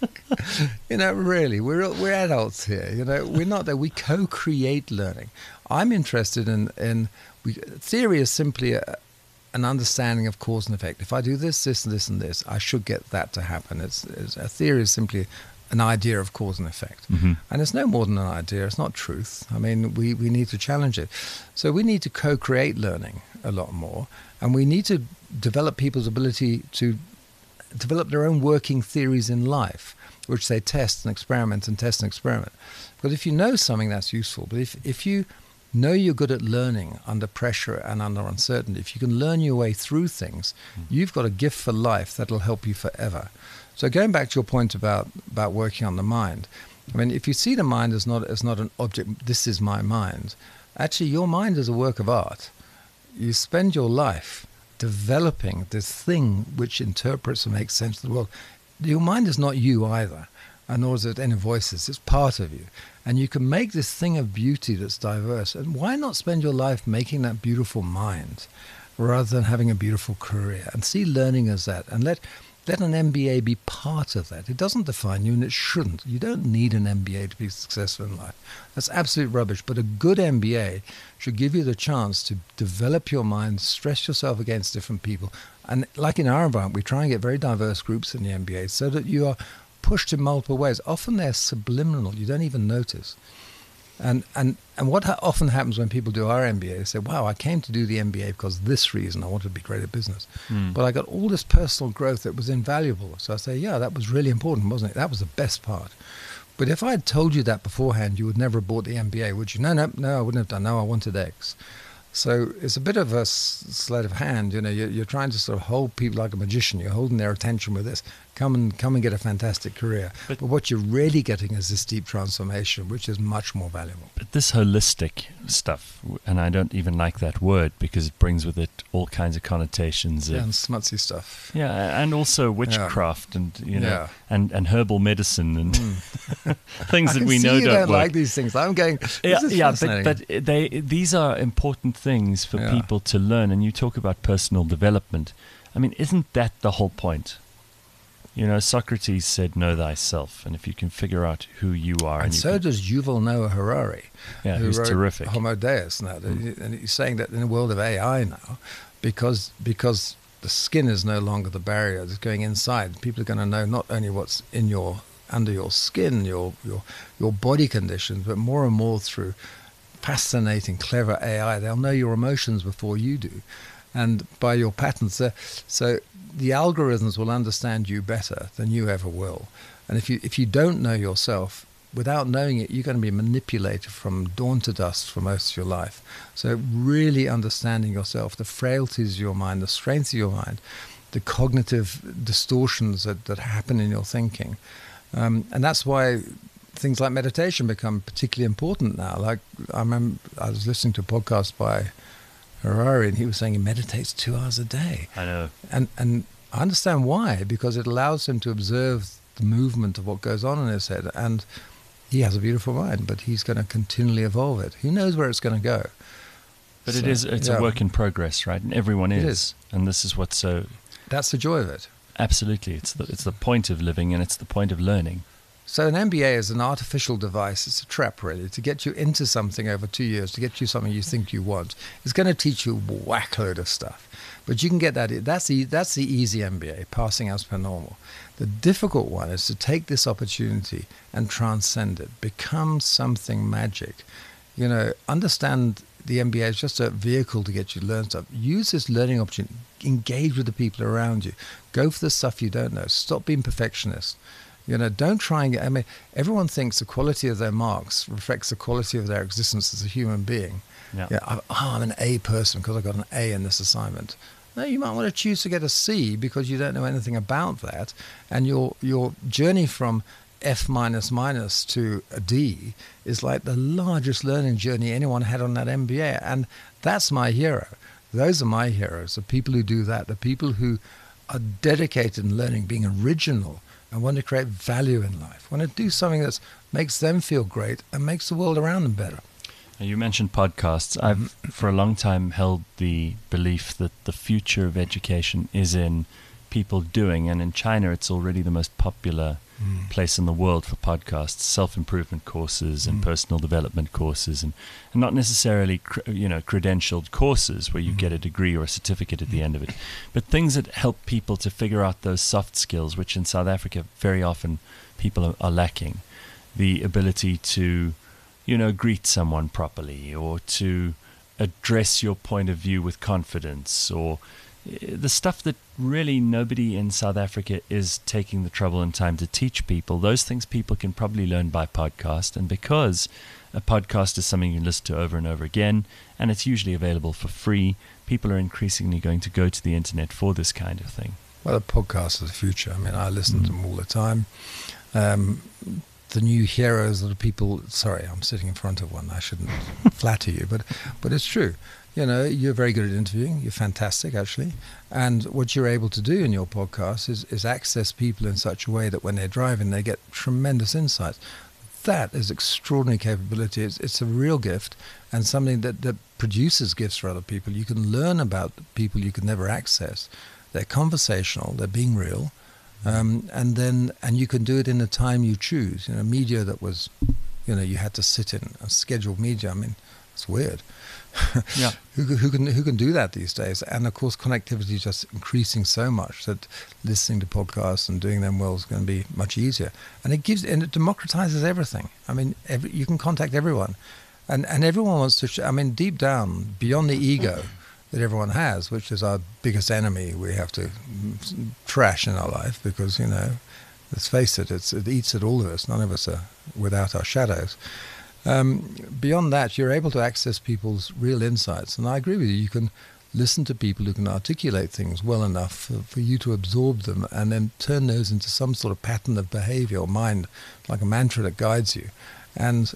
Really, we're adults here. We're not there. We co-create learning. I'm interested in theory is simply an understanding of cause and effect. If I do this, this, and this, and this, I should get that to happen. It's a theory is simply an idea of cause and effect. Mm-hmm. And it's no more than an idea. It's not truth. I mean, we need to challenge it. So we need to co-create learning a lot more. And we need to develop people's ability to develop their own working theories in life, which they test and experiment and test and experiment. Because if you know something, that's useful. But if you know you're good at learning under pressure and under uncertainty, if you can learn your way through things, you've got a gift for life that'll help you forever. So going back to your point about working on the mind, I mean, if you see the mind as not an object, this is my mind, actually your mind is a work of art. You spend your life developing this thing which interprets and makes sense of the world. Your mind is not you either, and nor is it any voices. It's part of you. And you can make this thing of beauty that's diverse. And why not spend your life making that beautiful mind rather than having a beautiful career? And see learning as that. And let an MBA be part of that. It doesn't define you, and it shouldn't. You don't need an MBA to be successful in life. That's absolute rubbish. But a good MBA should give you the chance to develop your mind, stress yourself against different people. And like in our environment, we try and get very diverse groups in the MBA so that you are pushed in multiple ways. Often they're subliminal. You don't even notice. And what often happens when people do our MBA, they say, "Wow, I came to do the MBA because this reason, I wanted to be great at business. But I got all this personal growth that was invaluable." So I say, "Yeah, that was really important, wasn't it? That was the best part." But if I had told you that beforehand, you would never have bought the MBA, would you? No, I wouldn't have done. No, I wanted X. So it's a bit of a sleight of hand. You're trying to sort of hold people like a magician. You're holding their attention with this. Come and get a fantastic career. But what you're really getting is this deep transformation, which is much more valuable. But this holistic stuff, and I don't even like that word because it brings with it all kinds of connotations. And smutsy stuff. Yeah, and also witchcraft and herbal medicine and things that we know you don't work. like these things. I'm going. But these are important things for people to learn. And you talk about personal development. I mean, isn't that the whole point? Socrates said, "Know thyself," and if you can figure out who you are, and so does Yuval Noah Harari, who's terrific. Homo Deus now, and he's saying that in the world of AI now, because the skin is no longer the barrier; it's going inside. People are going to know not only what's under your skin, your body conditions, but more and more through fascinating, clever AI. They'll know your emotions before you do, and by your patterns. So the algorithms will understand you better than you ever will. And if you don't know yourself, without knowing it, you're going to be manipulated from dawn to dusk for most of your life. So really understanding yourself, the frailties of your mind, the strengths of your mind, the cognitive distortions that happen in your thinking. And that's why things like meditation become particularly important now. Like I remember I was listening to a podcast by Harari, and he was saying he meditates 2 hours a day. I know. And I understand why, because it allows him to observe the movement of what goes on in his head. And he has a beautiful mind, but he's going to continually evolve it. Who knows where it's going to go? But it's a work in progress, right? And everyone is. And this is what's so... That's the joy of it. Absolutely. It's the point of living, and it's the point of learning. So an MBA is an artificial device. It's a trap, really, to get you into something over 2 years, to get you something you think you want. It's going to teach you a whackload of stuff. But you can get that. That's the easy MBA, passing as per normal. The difficult one is to take this opportunity and transcend it, become something magic. Understand the MBA is just a vehicle to get you to learn stuff. Use this learning opportunity. Engage with the people around you. Go for the stuff you don't know. Stop being perfectionist. Don't try and get... everyone thinks the quality of their marks reflects the quality of their existence as a human being. I'm an A person because I got an A in this assignment. No, you might want to choose to get a C because you don't know anything about that. And your journey from F to a D is like the largest learning journey anyone had on that MBA. And that's my hero. Those are my heroes, the people who do that, the people who are dedicated in learning, being original, and want to create value in life, want to do something that makes them feel great and makes the world around them better. You mentioned podcasts. I've, for a long time, held the belief that the future of education is in people doing, and in China it's already the most popular place in the world for podcasts, self-improvement courses and personal development courses, and not necessarily credentialed courses where you get a degree or a certificate at the end of it, but things that help people to figure out those soft skills, which in South Africa very often people are lacking. The ability to greet someone properly, or to address your point of view with confidence, or the stuff that really nobody in South Africa is taking the trouble and time to teach people. Those things people can probably learn by podcast, and because a podcast is something you listen to over and over again, and it's usually available for free, people are increasingly going to go to the internet for this kind of thing. Well, a podcast is the future. I mean, I listen to them all the time. The new heroes of the people. Sorry, I'm sitting in front of one. I shouldn't flatter you, but it's true. You're very good at interviewing. You're fantastic, actually. And what you're able to do in your podcast is access people in such a way that when they're driving, they get tremendous insights. That is extraordinary capability. It's a real gift, and something that produces gifts for other people. You can learn about people you could never access. They're conversational. They're being real. And you can do it in the time you choose. Media that was, you had to sit in a scheduled media. I mean, it's weird. Yeah. Who can do that these days? And of course, connectivity is just increasing so much that listening to podcasts and doing them well is going to be much easier. And it democratizes everything. I mean, you can contact everyone, and everyone wants to. Deep down, beyond the ego that everyone has, which is our biggest enemy, we have to trash in our life because let's face it, it eats at all of us. None of us are without our shadows. Beyond that, you're able to access people's real insights. And I agree with you. You can listen to people who can articulate things well enough for you to absorb them and then turn those into some sort of pattern of behavior or mind, like a mantra that guides you. And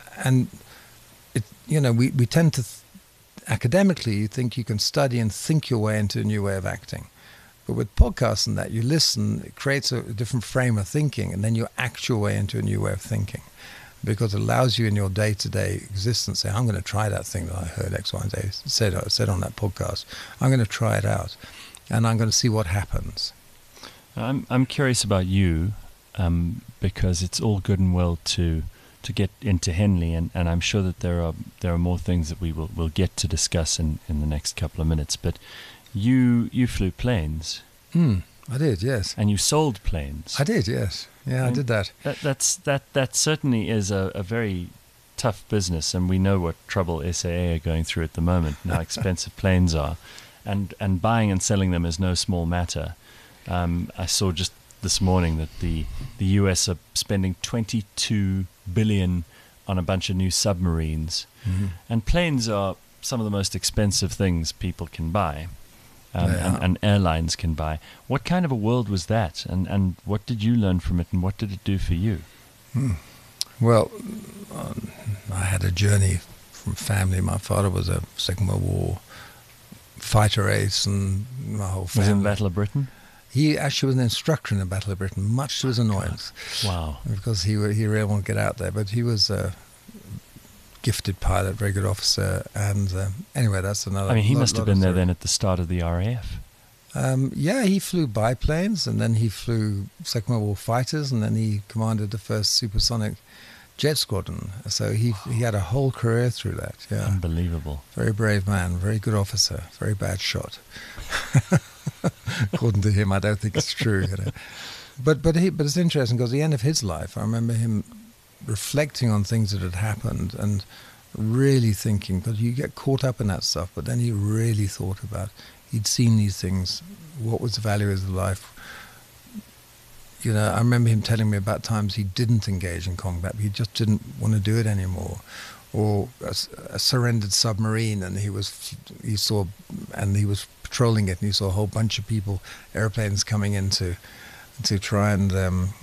it, we tend to, academically, you think you can study and think your way into a new way of acting. But with podcasts and that, you listen, it creates a different frame of thinking, and then you act your way into a new way of thinking. Because it allows you in your day-to-day existence say, I'm going to try that thing that I heard X, Y, and Z said on that podcast. I'm going to try it out, and I'm going to see what happens. I'm curious about you, because it's all good and well to get into Henley, and I'm sure that there are more things that we'll get to discuss in the next couple of minutes. But you flew planes. I did, yes. And you sold planes. I did, yes. Yeah, I did that. That certainly is a very tough business, and we know what trouble SAA are going through at the moment and how expensive planes are, and buying and selling them is no small matter. I saw just this morning that the US are spending $22 billion on a bunch of new submarines, and planes are some of the most expensive things people can buy. And airlines can buy. What kind of a world was that? And what did you learn from it, and what did it do for you? Well, I had a journey from family. My father was a Second World War fighter ace, and my whole family. Was he in the Battle of Britain? He actually was an instructor in the Battle of Britain, much to his annoyance. Wow. Because he really wanted to get out there. But he was a gifted pilot, very good officer, and anyway, that's another. He must have been there then at the start of the RAF. Yeah, he flew biplanes, and then he flew Second World War fighters, and then he commanded the first supersonic jet squadron. So he had a whole career through that. Yeah, unbelievable. Very brave man, very good officer, very bad shot. According to him, I don't think it's true. But it's interesting because at the end of his life, I remember him reflecting on things that had happened and really thinking, because you get caught up in that stuff, but then he really thought about, he'd seen these things, what was the value of his life. I remember him telling me about times he didn't engage in combat, he just didn't want to do it anymore. Or a surrendered submarine, and he was patrolling it, and he saw a whole bunch of people, airplanes coming in to try and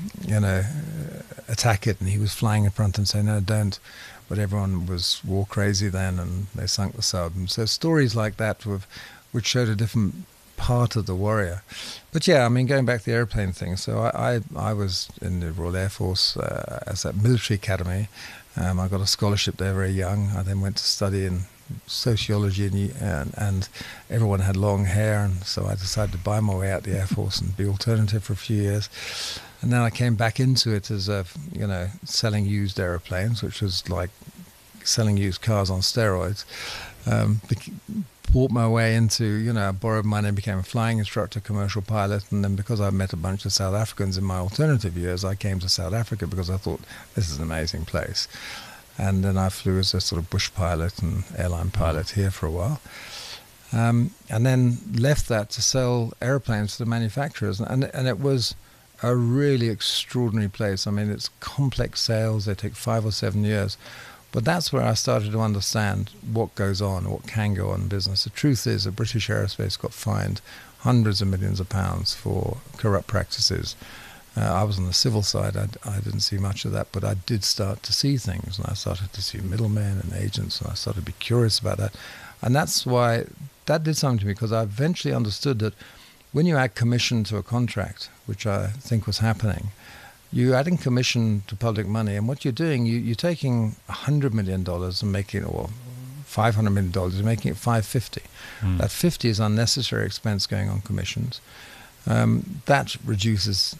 attack it, and he was flying in front and saying, no, don't. But everyone was war crazy then, and they sunk the sub. And so stories like that which showed a different part of the warrior. But yeah, I mean, going back to the airplane thing, so I was in the Royal Air Force as a military academy. I got a scholarship there very young. I then went to study in sociology, and everyone had long hair, and so I decided to buy my way out the Air Force and be alternative for a few years. And then I came back into it as selling used airplanes, which was like selling used cars on steroids. Bought my way into, I borrowed money and became a flying instructor, commercial pilot, and then because I met a bunch of South Africans in my alternative years, I came to South Africa because I thought this is an amazing place. And then I flew as a sort of bush pilot and airline pilot here for a while. And then left that to sell airplanes to the manufacturers. And it was a really extraordinary place. I mean, it's complex sales. They take 5 or 7 years. But that's where I started to understand what goes on, what can go on in business. The truth is that British Aerospace got fined hundreds of millions of pounds for corrupt practices. I was on the civil side. I didn't see much of that, but I did start to see things, and I started to see middlemen and agents, and I started to be curious about that. And that's why that did something to me, because I eventually understood that when you add commission to a contract, which I think was happening, you're adding commission to public money, and what you're doing, you're taking $100 million and making it, or $500 million and making it $550. That 50 is unnecessary expense going on commissions. That reduces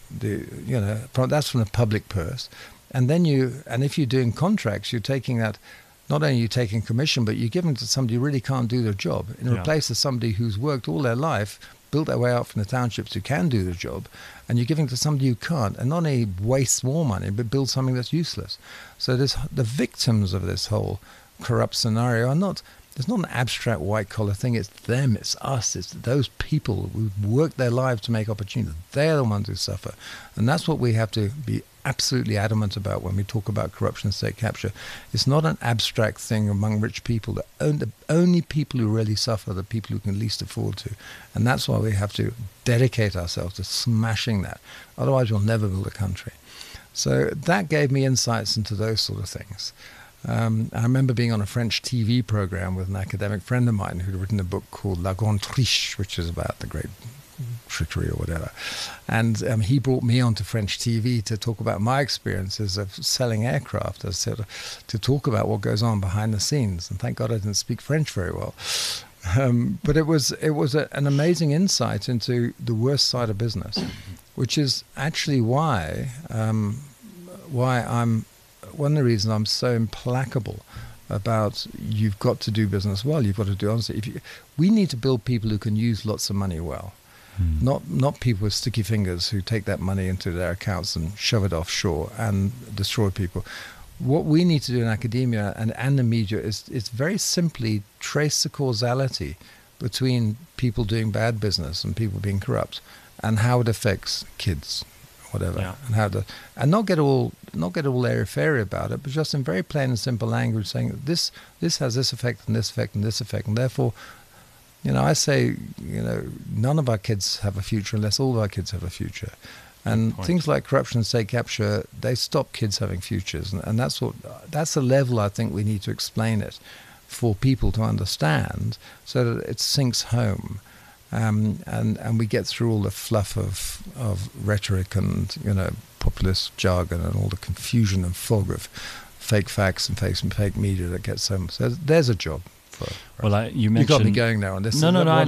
that's from the public purse. And then if you're doing contracts, you're taking that, not only are you taking commission, but you're giving it to somebody who really can't do their job, in replace of somebody who's worked all their life, built their way out from the townships, who can do the job, and you're giving it to somebody who can't, and not only waste more money, but build something that's useless. So the victims of this whole corrupt scenario are not, there's not an abstract white-collar thing. It's them, it's us, it's those people who work their lives to make opportunities. They're the ones who suffer. And that's what we have to be absolutely adamant about when we talk about corruption and state capture. It's not an abstract thing among rich people. The only people who really suffer are the people who can least afford to. And that's why we have to dedicate ourselves to smashing that. Otherwise, we'll never build a country. So that gave me insights into those sort of things. I remember being on a French TV program with an academic friend of mine who'd written a book called La Grande Triche, which is about the great trickery or whatever. And he brought me onto French TV to talk about my experiences of selling aircraft, to talk about what goes on behind the scenes. And thank God I didn't speak French very well. But it was an amazing insight into the worst side of business, which is actually why I'm one of the reasons I'm so implacable about you've got to do business well, you've got to do honestly. We need to build people who can use lots of money well, not people with sticky fingers who take that money into their accounts and shove it offshore and destroy people. What we need to do in academia and the media is very simply trace the causality between people doing bad business and people being corrupt, and how it affects kids, whatever, and not get all airy-fairy about it, but just in very plain and simple language, saying this has this effect and this effect and this effect, and therefore, I say, none of our kids have a future unless all of our kids have a future. And things like corruption and state capture, they stop kids having futures, and that's the level I think we need to explain it for people to understand, so that it sinks home. And we get through all the fluff of rhetoric and populist jargon and all the confusion and fog of fake facts and fake media that gets so. So there's a job for. Well, you mentioned, you got me going now on this. No. I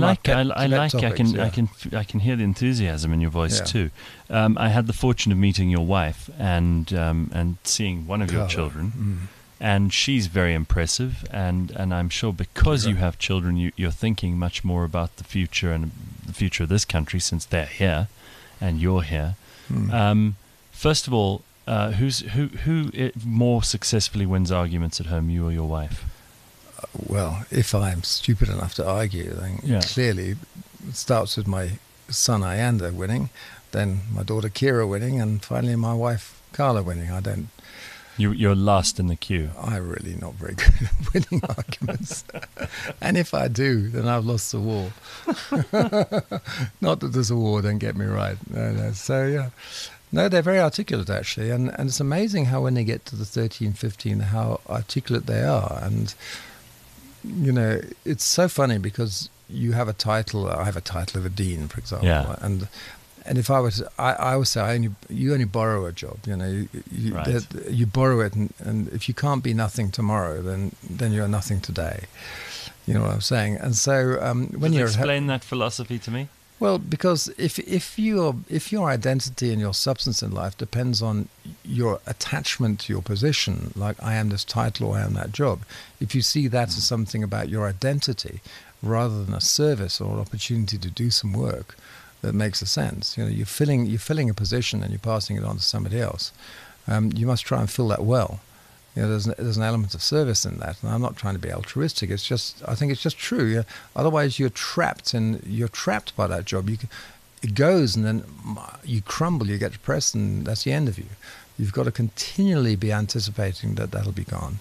can hear the enthusiasm in your voice too. I had the fortune of meeting your wife and seeing one of your children. And she's very impressive, and I'm sure because you have children, you're thinking much more about the future and the future of this country, since they're here and you're here. First of all, who more successfully wins arguments at home, you or your wife? Well, if I'm stupid enough to argue, then clearly it starts with my son Ayanda winning, then my daughter Kira winning, and finally my wife Carla winning. You're last in the queue. I'm really not very good at winning arguments. And if I do, then I've lost the war. Not that there's a war, don't get me right. No. So, yeah. No, they're very articulate, actually. And it's amazing how when they get to the 13, 15, how articulate they are. And, it's so funny because you have a title. I have a title of a dean, for example, Yeah. and if I was, I would say you only borrow a job. You know, Right. you borrow it, and if you can't be nothing tomorrow, then you're nothing today. You know what I'm saying? And so when you're explain that philosophy to me. well, because if your identity and your substance in life depends on your attachment to your position, like I am this title or I am that job, if you see that as something about your identity rather than a service or an opportunity to do some work, that makes a sense. You know, you're filling a position and you're passing it on to somebody else. You must try and fill that well. You know, there's an element of service in that, and I'm not trying to be altruistic. It's just, I think it's just true. Yeah? Otherwise, you're trapped by that job. It goes, and then you crumble, you get depressed, and that's the end of you. You've got to continually be anticipating that that'll be gone,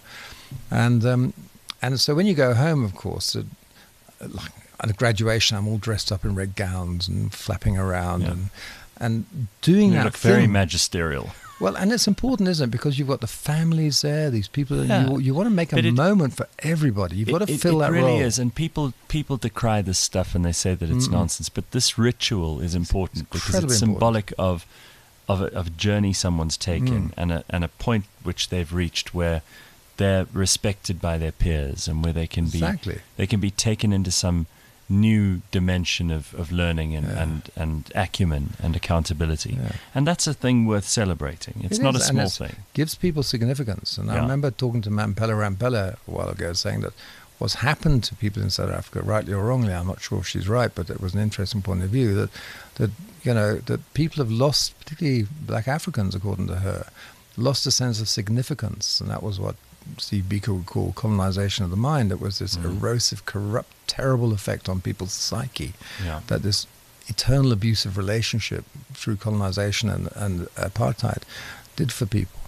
and so when you go home, of course, like at a graduation, I'm all dressed up in red gowns and flapping around, Yeah. and doing You that look very thing. magisterial. Well, and it's important, isn't it? Because you've got the families there, these people. Yeah. You want to make a moment for everybody. You've got to fill that role. It really role. is, and people decry this stuff and they say that it's nonsense. But this ritual is important because incredibly it's symbolic of a journey someone's taken and a point which they've reached where they're respected by their peers and where they can be taken into some new dimension of learning and acumen and accountability. Yeah. And that's a thing worth celebrating. It's not a small thing. Gives people significance. And I Yeah. remember talking to Mampela Rampela a while ago saying that what's happened to people in South Africa, rightly or wrongly, I'm not sure if she's right, but it was an interesting point of view, that people have lost, particularly black Africans, according to her, lost a sense of significance. And that was what Steve Biko would call colonization of the mind. It was this erosive, corrupt, terrible effect on people's psyche that this eternal abusive relationship through colonization and apartheid did for people.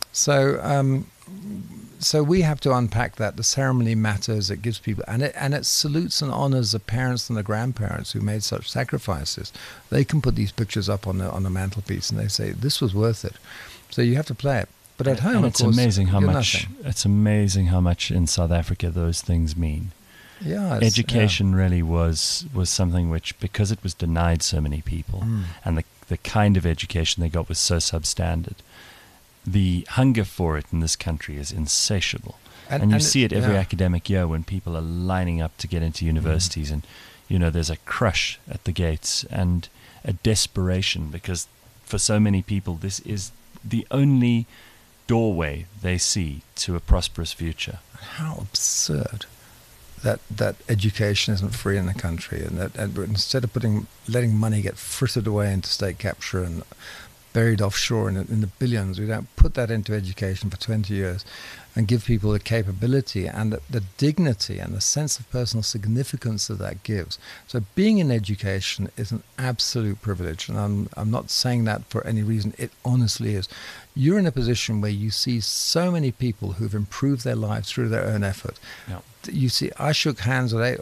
So we have to unpack that. The ceremony matters. It gives people, and it salutes and honors the parents and the grandparents who made such sacrifices. They can put these pictures up on the mantelpiece and they say this was worth it. So you have to play it. But at home, and of it's course, amazing how you're much nothing. it's amazing how much in South Africa those things mean. Yeah, Education really was something which, because it was denied so many people, and the kind of education they got was so substandard, the hunger for it in this country is insatiable. And you see it every academic year when people are lining up to get into universities, and there's a crush at the gates and a desperation, because for so many people this is the only doorway they see to a prosperous future. How absurd that education isn't free in the country, and that instead of letting money get frittered away into state capture and buried offshore in the billions, we don't put that into education for 20 years and give people the capability and the dignity and the sense of personal significance that gives. So being in education is an absolute privilege, and I'm not saying that for any reason. It honestly is. You're in a position where you see so many people who've improved their lives through their own effort. Yeah. You see, I shook hands with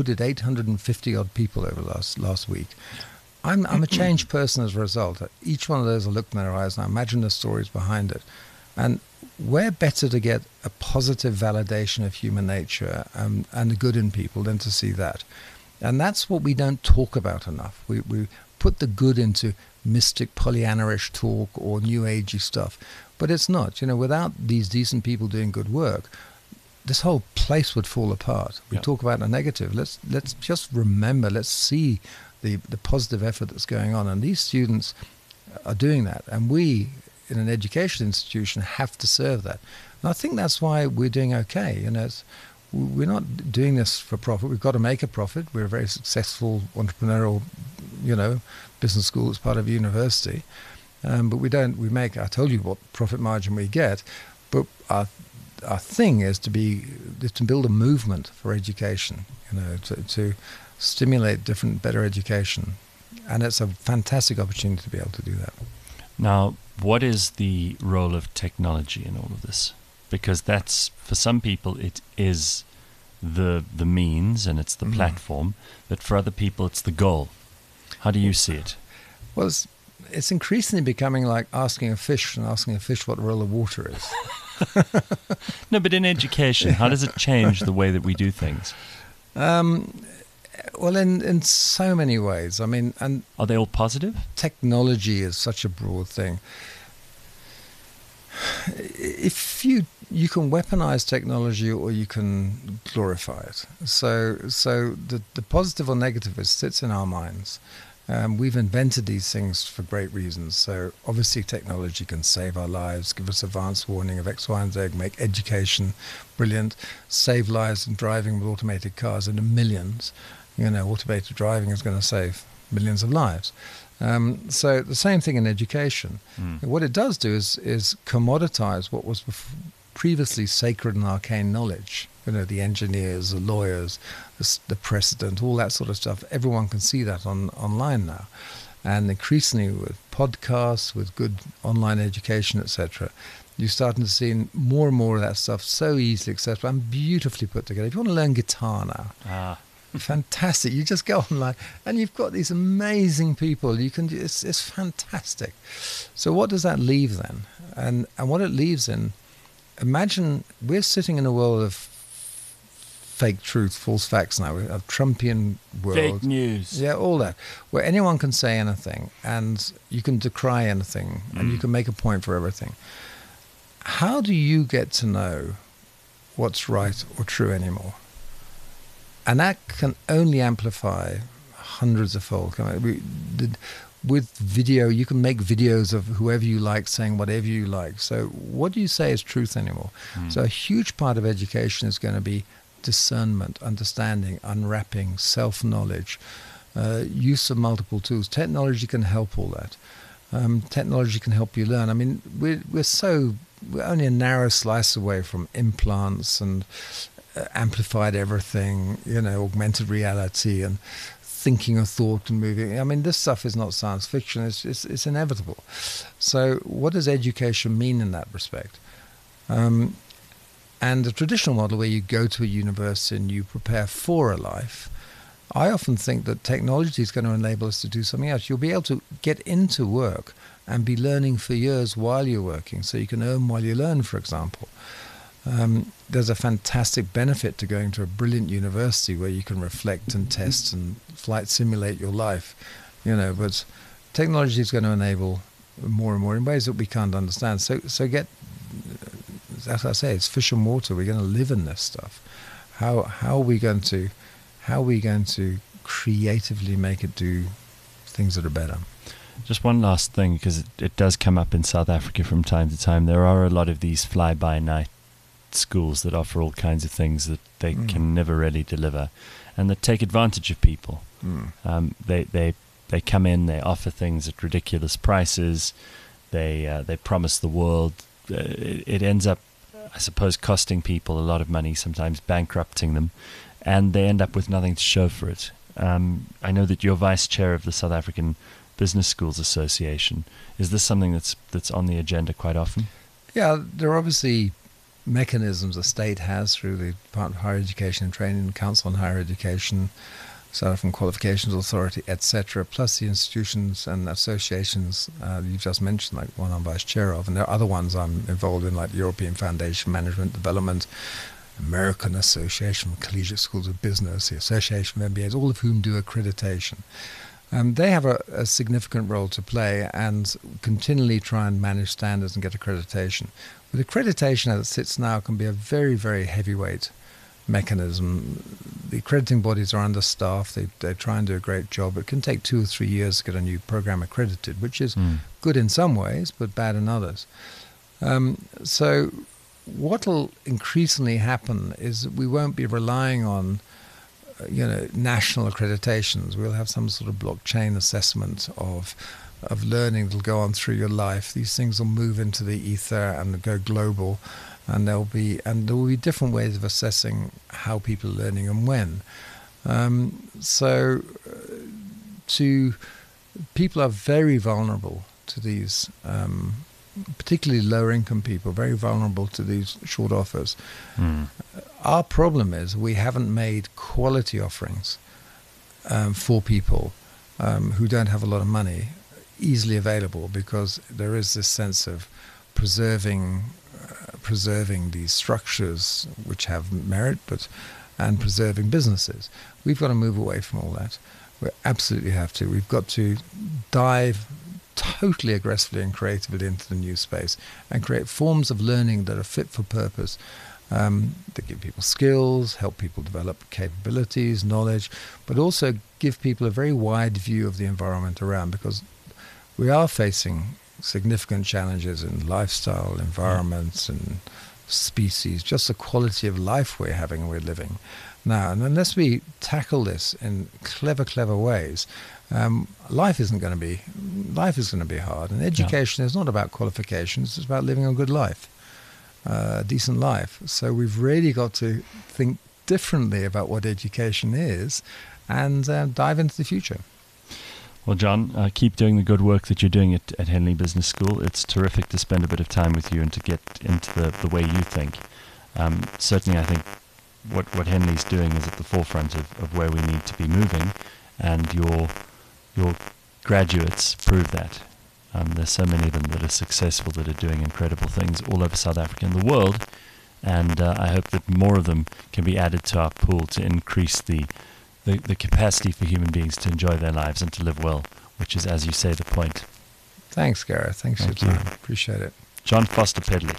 850 odd people over last week. I'm a changed person as a result. Each one of those, I looked in their eyes and I imagine the stories behind it. And where better to get a positive validation of human nature and the good in people than to see that? And that's what we don't talk about enough. We put the good into mystic Pollyanna-ish talk or new agey stuff, but it's not. Without these decent people doing good work, this whole place would fall apart. We talk about the negative. Let's just remember. Let's see the positive effort that's going on, and these students are doing that, and we in an education institution have to serve that. And I think that's why we're doing okay. We're not doing this for profit. We've got to make a profit. We're a very successful entrepreneurial, business school as part of a university, but we make. I told you what profit margin we get, but our thing is to build a movement for education. To stimulate better education, and it's a fantastic opportunity to be able to do that. Now, what is the role of technology in all of this? Because that's, for some people, it is the means and it's the platform, but for other people, it's the goal. How do you see it? Well, it's increasingly becoming like asking a fish what the role of water is. No, but in education, how does it change the way that we do things? Well, in so many ways. I mean, and Are they all positive? technology is such a broad thing. If you can weaponize technology or you can glorify it. So the positive or negative sits in our minds. We've invented these things for great reasons. So obviously technology can save our lives, give us advance warning of X, Y, and Z, make education brilliant, save lives in driving with automated cars in the millions. Automated driving is going to save millions of lives. So the same thing in education. What it does do is commoditize what was previously sacred and arcane knowledge. The engineers, the lawyers, the president, all that sort of stuff. Everyone can see that online now. And increasingly with podcasts, with good online education, etc., you're starting to see more and more of that stuff so easily accessible and beautifully put together. If you want to learn guitar now, fantastic. You just go online and you've got these amazing people. It's fantastic. So what does that leave then? And what it leaves in, imagine we're sitting in a world of fake truth, false facts now, a Trumpian world. Fake news. Yeah, all that. Where anyone can say anything and you can decry anything and you can make a point for everything. How do you get to know what's right or true anymore? And that can only amplify hundreds of fold. With video, you can make videos of whoever you like saying whatever you like. So what do you say is truth anymore? So a huge part of education is going to be discernment, understanding, unwrapping, self-knowledge, use of multiple tools. Technology can help all that. Technology can help you learn. I mean, we're only a narrow slice away from implants and amplified everything, augmented reality and thinking of thought and moving. I mean, this stuff is not science fiction. It's inevitable. So what does education mean in that respect? And the traditional model where you go to a university and you prepare for a life, I often think that technology is going to enable us to do something else. You'll be able to get into work and be learning for years while you're working, so you can earn while you learn, for example. There's a fantastic benefit to going to a brilliant university where you can reflect and test and flight simulate your life, but technology is going to enable more and more in ways that we can't understand. So as I say, it's fish and water. We're going to live in this stuff. How are we going to creatively make it do things that are better? Just one last thing, because it does come up in South Africa from time to time. There are a lot of these fly-by-night schools that offer all kinds of things that they can never really deliver, and that take advantage of people. They come in, they offer things at ridiculous prices. They promise the world. It ends up, I suppose, costing people a lot of money, sometimes bankrupting them, and they end up with nothing to show for it. I know that you're vice chair of the South African Business Schools Association. Is this something that's on the agenda quite often? Yeah, there are obviously mechanisms the state has through the Department of Higher Education and Training, Council on Higher Education, South African Qualifications Authority, etc., plus the institutions and associations you've just mentioned, like one I'm vice chair of, and there are other ones I'm involved in, like the European Foundation Management Development, American Association of Collegiate Schools of Business, the Association of MBAs, all of whom do accreditation. They have a significant role to play and continually try and manage standards and get accreditation. With accreditation as it sits now can be a very, very heavyweight mechanism. The accrediting bodies are understaffed. They try and do a great job. It can take 2 or 3 years to get a new program accredited, which is good in some ways, but bad in others. So what will increasingly happen is that we won't be relying on national accreditations. We'll have some sort of blockchain assessment of learning that'll go on through your life. These things will move into the ether and go global, and there will be different ways of assessing how people are learning and when. People are very vulnerable to these, particularly lower income people, very vulnerable to these short offers. Our problem is we haven't made quality offerings for people who don't have a lot of money easily available, because there is this sense of preserving these structures which have merit, but and preserving businesses. We've got to move away from all that. We absolutely have to. We've got to dive totally aggressively and creatively into the new space and create forms of learning that are fit for purpose, that give people skills, help people develop capabilities, knowledge, but also give people a very wide view of the environment around, because we are facing significant challenges in lifestyle, environments and species, just the quality of life we're having and we're living now. And unless we tackle this in clever ways, life is going to be hard. And education is not about qualifications; it's about living a good life, a decent life. So we've really got to think differently about what education is, and dive into the future. Well, John, keep doing the good work that you're doing at Henley Business School. It's terrific to spend a bit of time with you and to get into the way you think. Certainly, I think what Henley's doing is at the forefront of where we need to be moving, and your graduates prove that. There's so many of them that are successful, that are doing incredible things all over South Africa and the world, and I hope that more of them can be added to our pool to increase the capacity for human beings to enjoy their lives and to live well, which is, as you say, the point. Thanks, Gareth. Thanks for your time. Appreciate it. John Foster Pedley.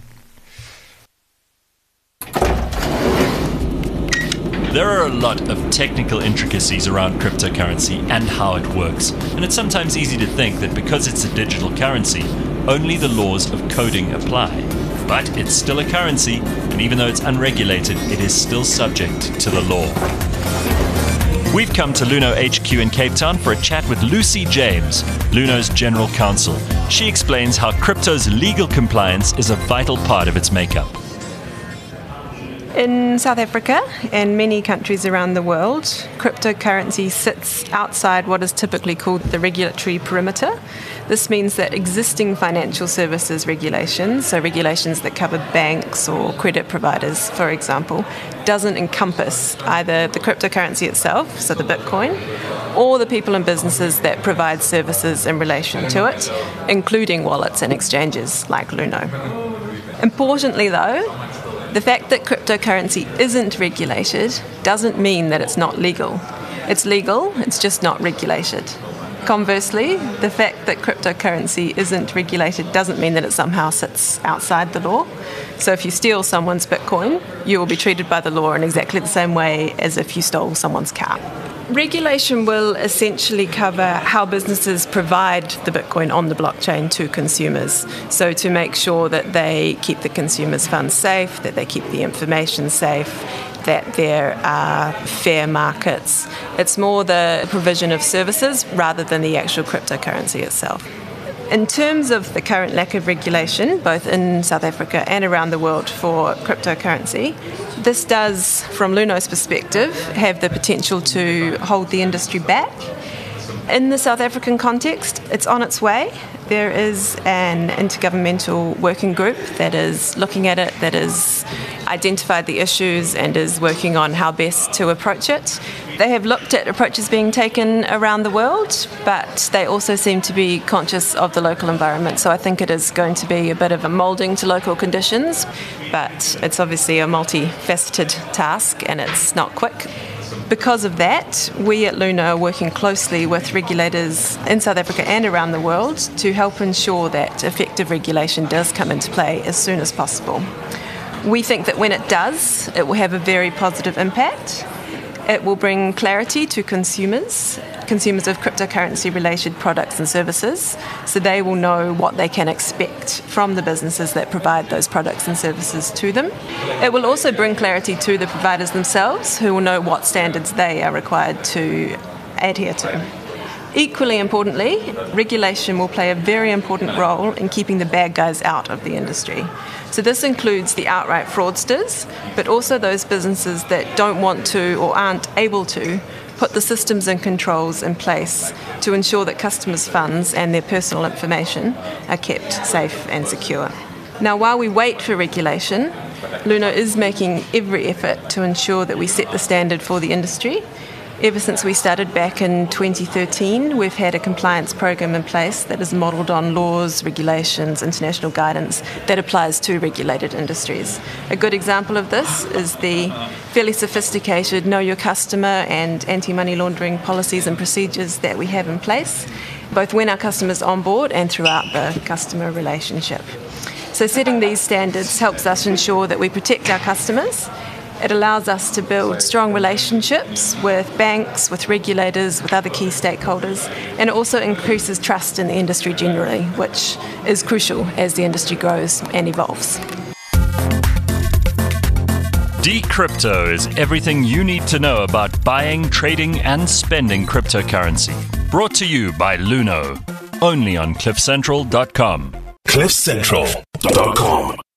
There are a lot of technical intricacies around cryptocurrency and how it works, and it's sometimes easy to think that because it's a digital currency, only the laws of coding apply. But it's still a currency, and even though it's unregulated, it is still subject to the law. We've come to Luno HQ in Cape Town for a chat with Lucy James, Luno's General Counsel. She explains how crypto's legal compliance is a vital part of its makeup. In South Africa and many countries around the world, cryptocurrency sits outside what is typically called the regulatory perimeter. This means that existing financial services regulations, so regulations that cover banks or credit providers, for example, doesn't encompass either the cryptocurrency itself, so the Bitcoin, or the people and businesses that provide services in relation to it, including wallets and exchanges like Luno. Importantly, though, the fact that cryptocurrency isn't regulated doesn't mean that it's not legal. It's legal, it's just not regulated. Conversely, the fact that cryptocurrency isn't regulated doesn't mean that it somehow sits outside the law. So if you steal someone's Bitcoin, you will be treated by the law in exactly the same way as if you stole someone's car. Regulation will essentially cover how businesses provide the Bitcoin on the blockchain to consumers. So to make sure that they keep the consumers' funds safe, that they keep the information safe, that there are fair markets. It's more the provision of services rather than the actual cryptocurrency itself. In terms of the current lack of regulation, both in South Africa and around the world for cryptocurrency, this does, from Luno's perspective, have the potential to hold the industry back. In the South African context, it's on its way. There is an intergovernmental working group that is looking at it, that has identified the issues and is working on how best to approach it. They have looked at approaches being taken around the world, but they also seem to be conscious of the local environment. So I think it is going to be a bit of a moulding to local conditions, but it's obviously a multifaceted task and it's not quick. Because of that, we at Luno are working closely with regulators in South Africa and around the world to help ensure that effective regulation does come into play as soon as possible. We think that when it does, it will have a very positive impact. It will bring clarity to consumers of cryptocurrency-related products and services, so they will know what they can expect from the businesses that provide those products and services to them. It will also bring clarity to the providers themselves, who will know what standards they are required to adhere to. Equally importantly, regulation will play a very important role in keeping the bad guys out of the industry. So this includes the outright fraudsters, but also those businesses that don't want to or aren't able to put the systems and controls in place to ensure that customers' funds and their personal information are kept safe and secure. Now, while we wait for regulation, Luno is making every effort to ensure that we set the standard for the industry. Ever since we started back in 2013, we've had a compliance program in place that is modelled on laws, regulations, international guidance that applies to regulated industries. A good example of this is the fairly sophisticated Know Your Customer and anti-money laundering policies and procedures that we have in place, both when our customers onboard and throughout the customer relationship. So setting these standards helps us ensure that we protect our customers. It allows us to build strong relationships with banks, with regulators, with other key stakeholders, and it also increases trust in the industry generally, which is crucial as the industry grows and evolves. Decrypto is everything you need to know about buying, trading, and spending cryptocurrency. Brought to you by Luno, only on CliffCentral.com. CliffCentral.com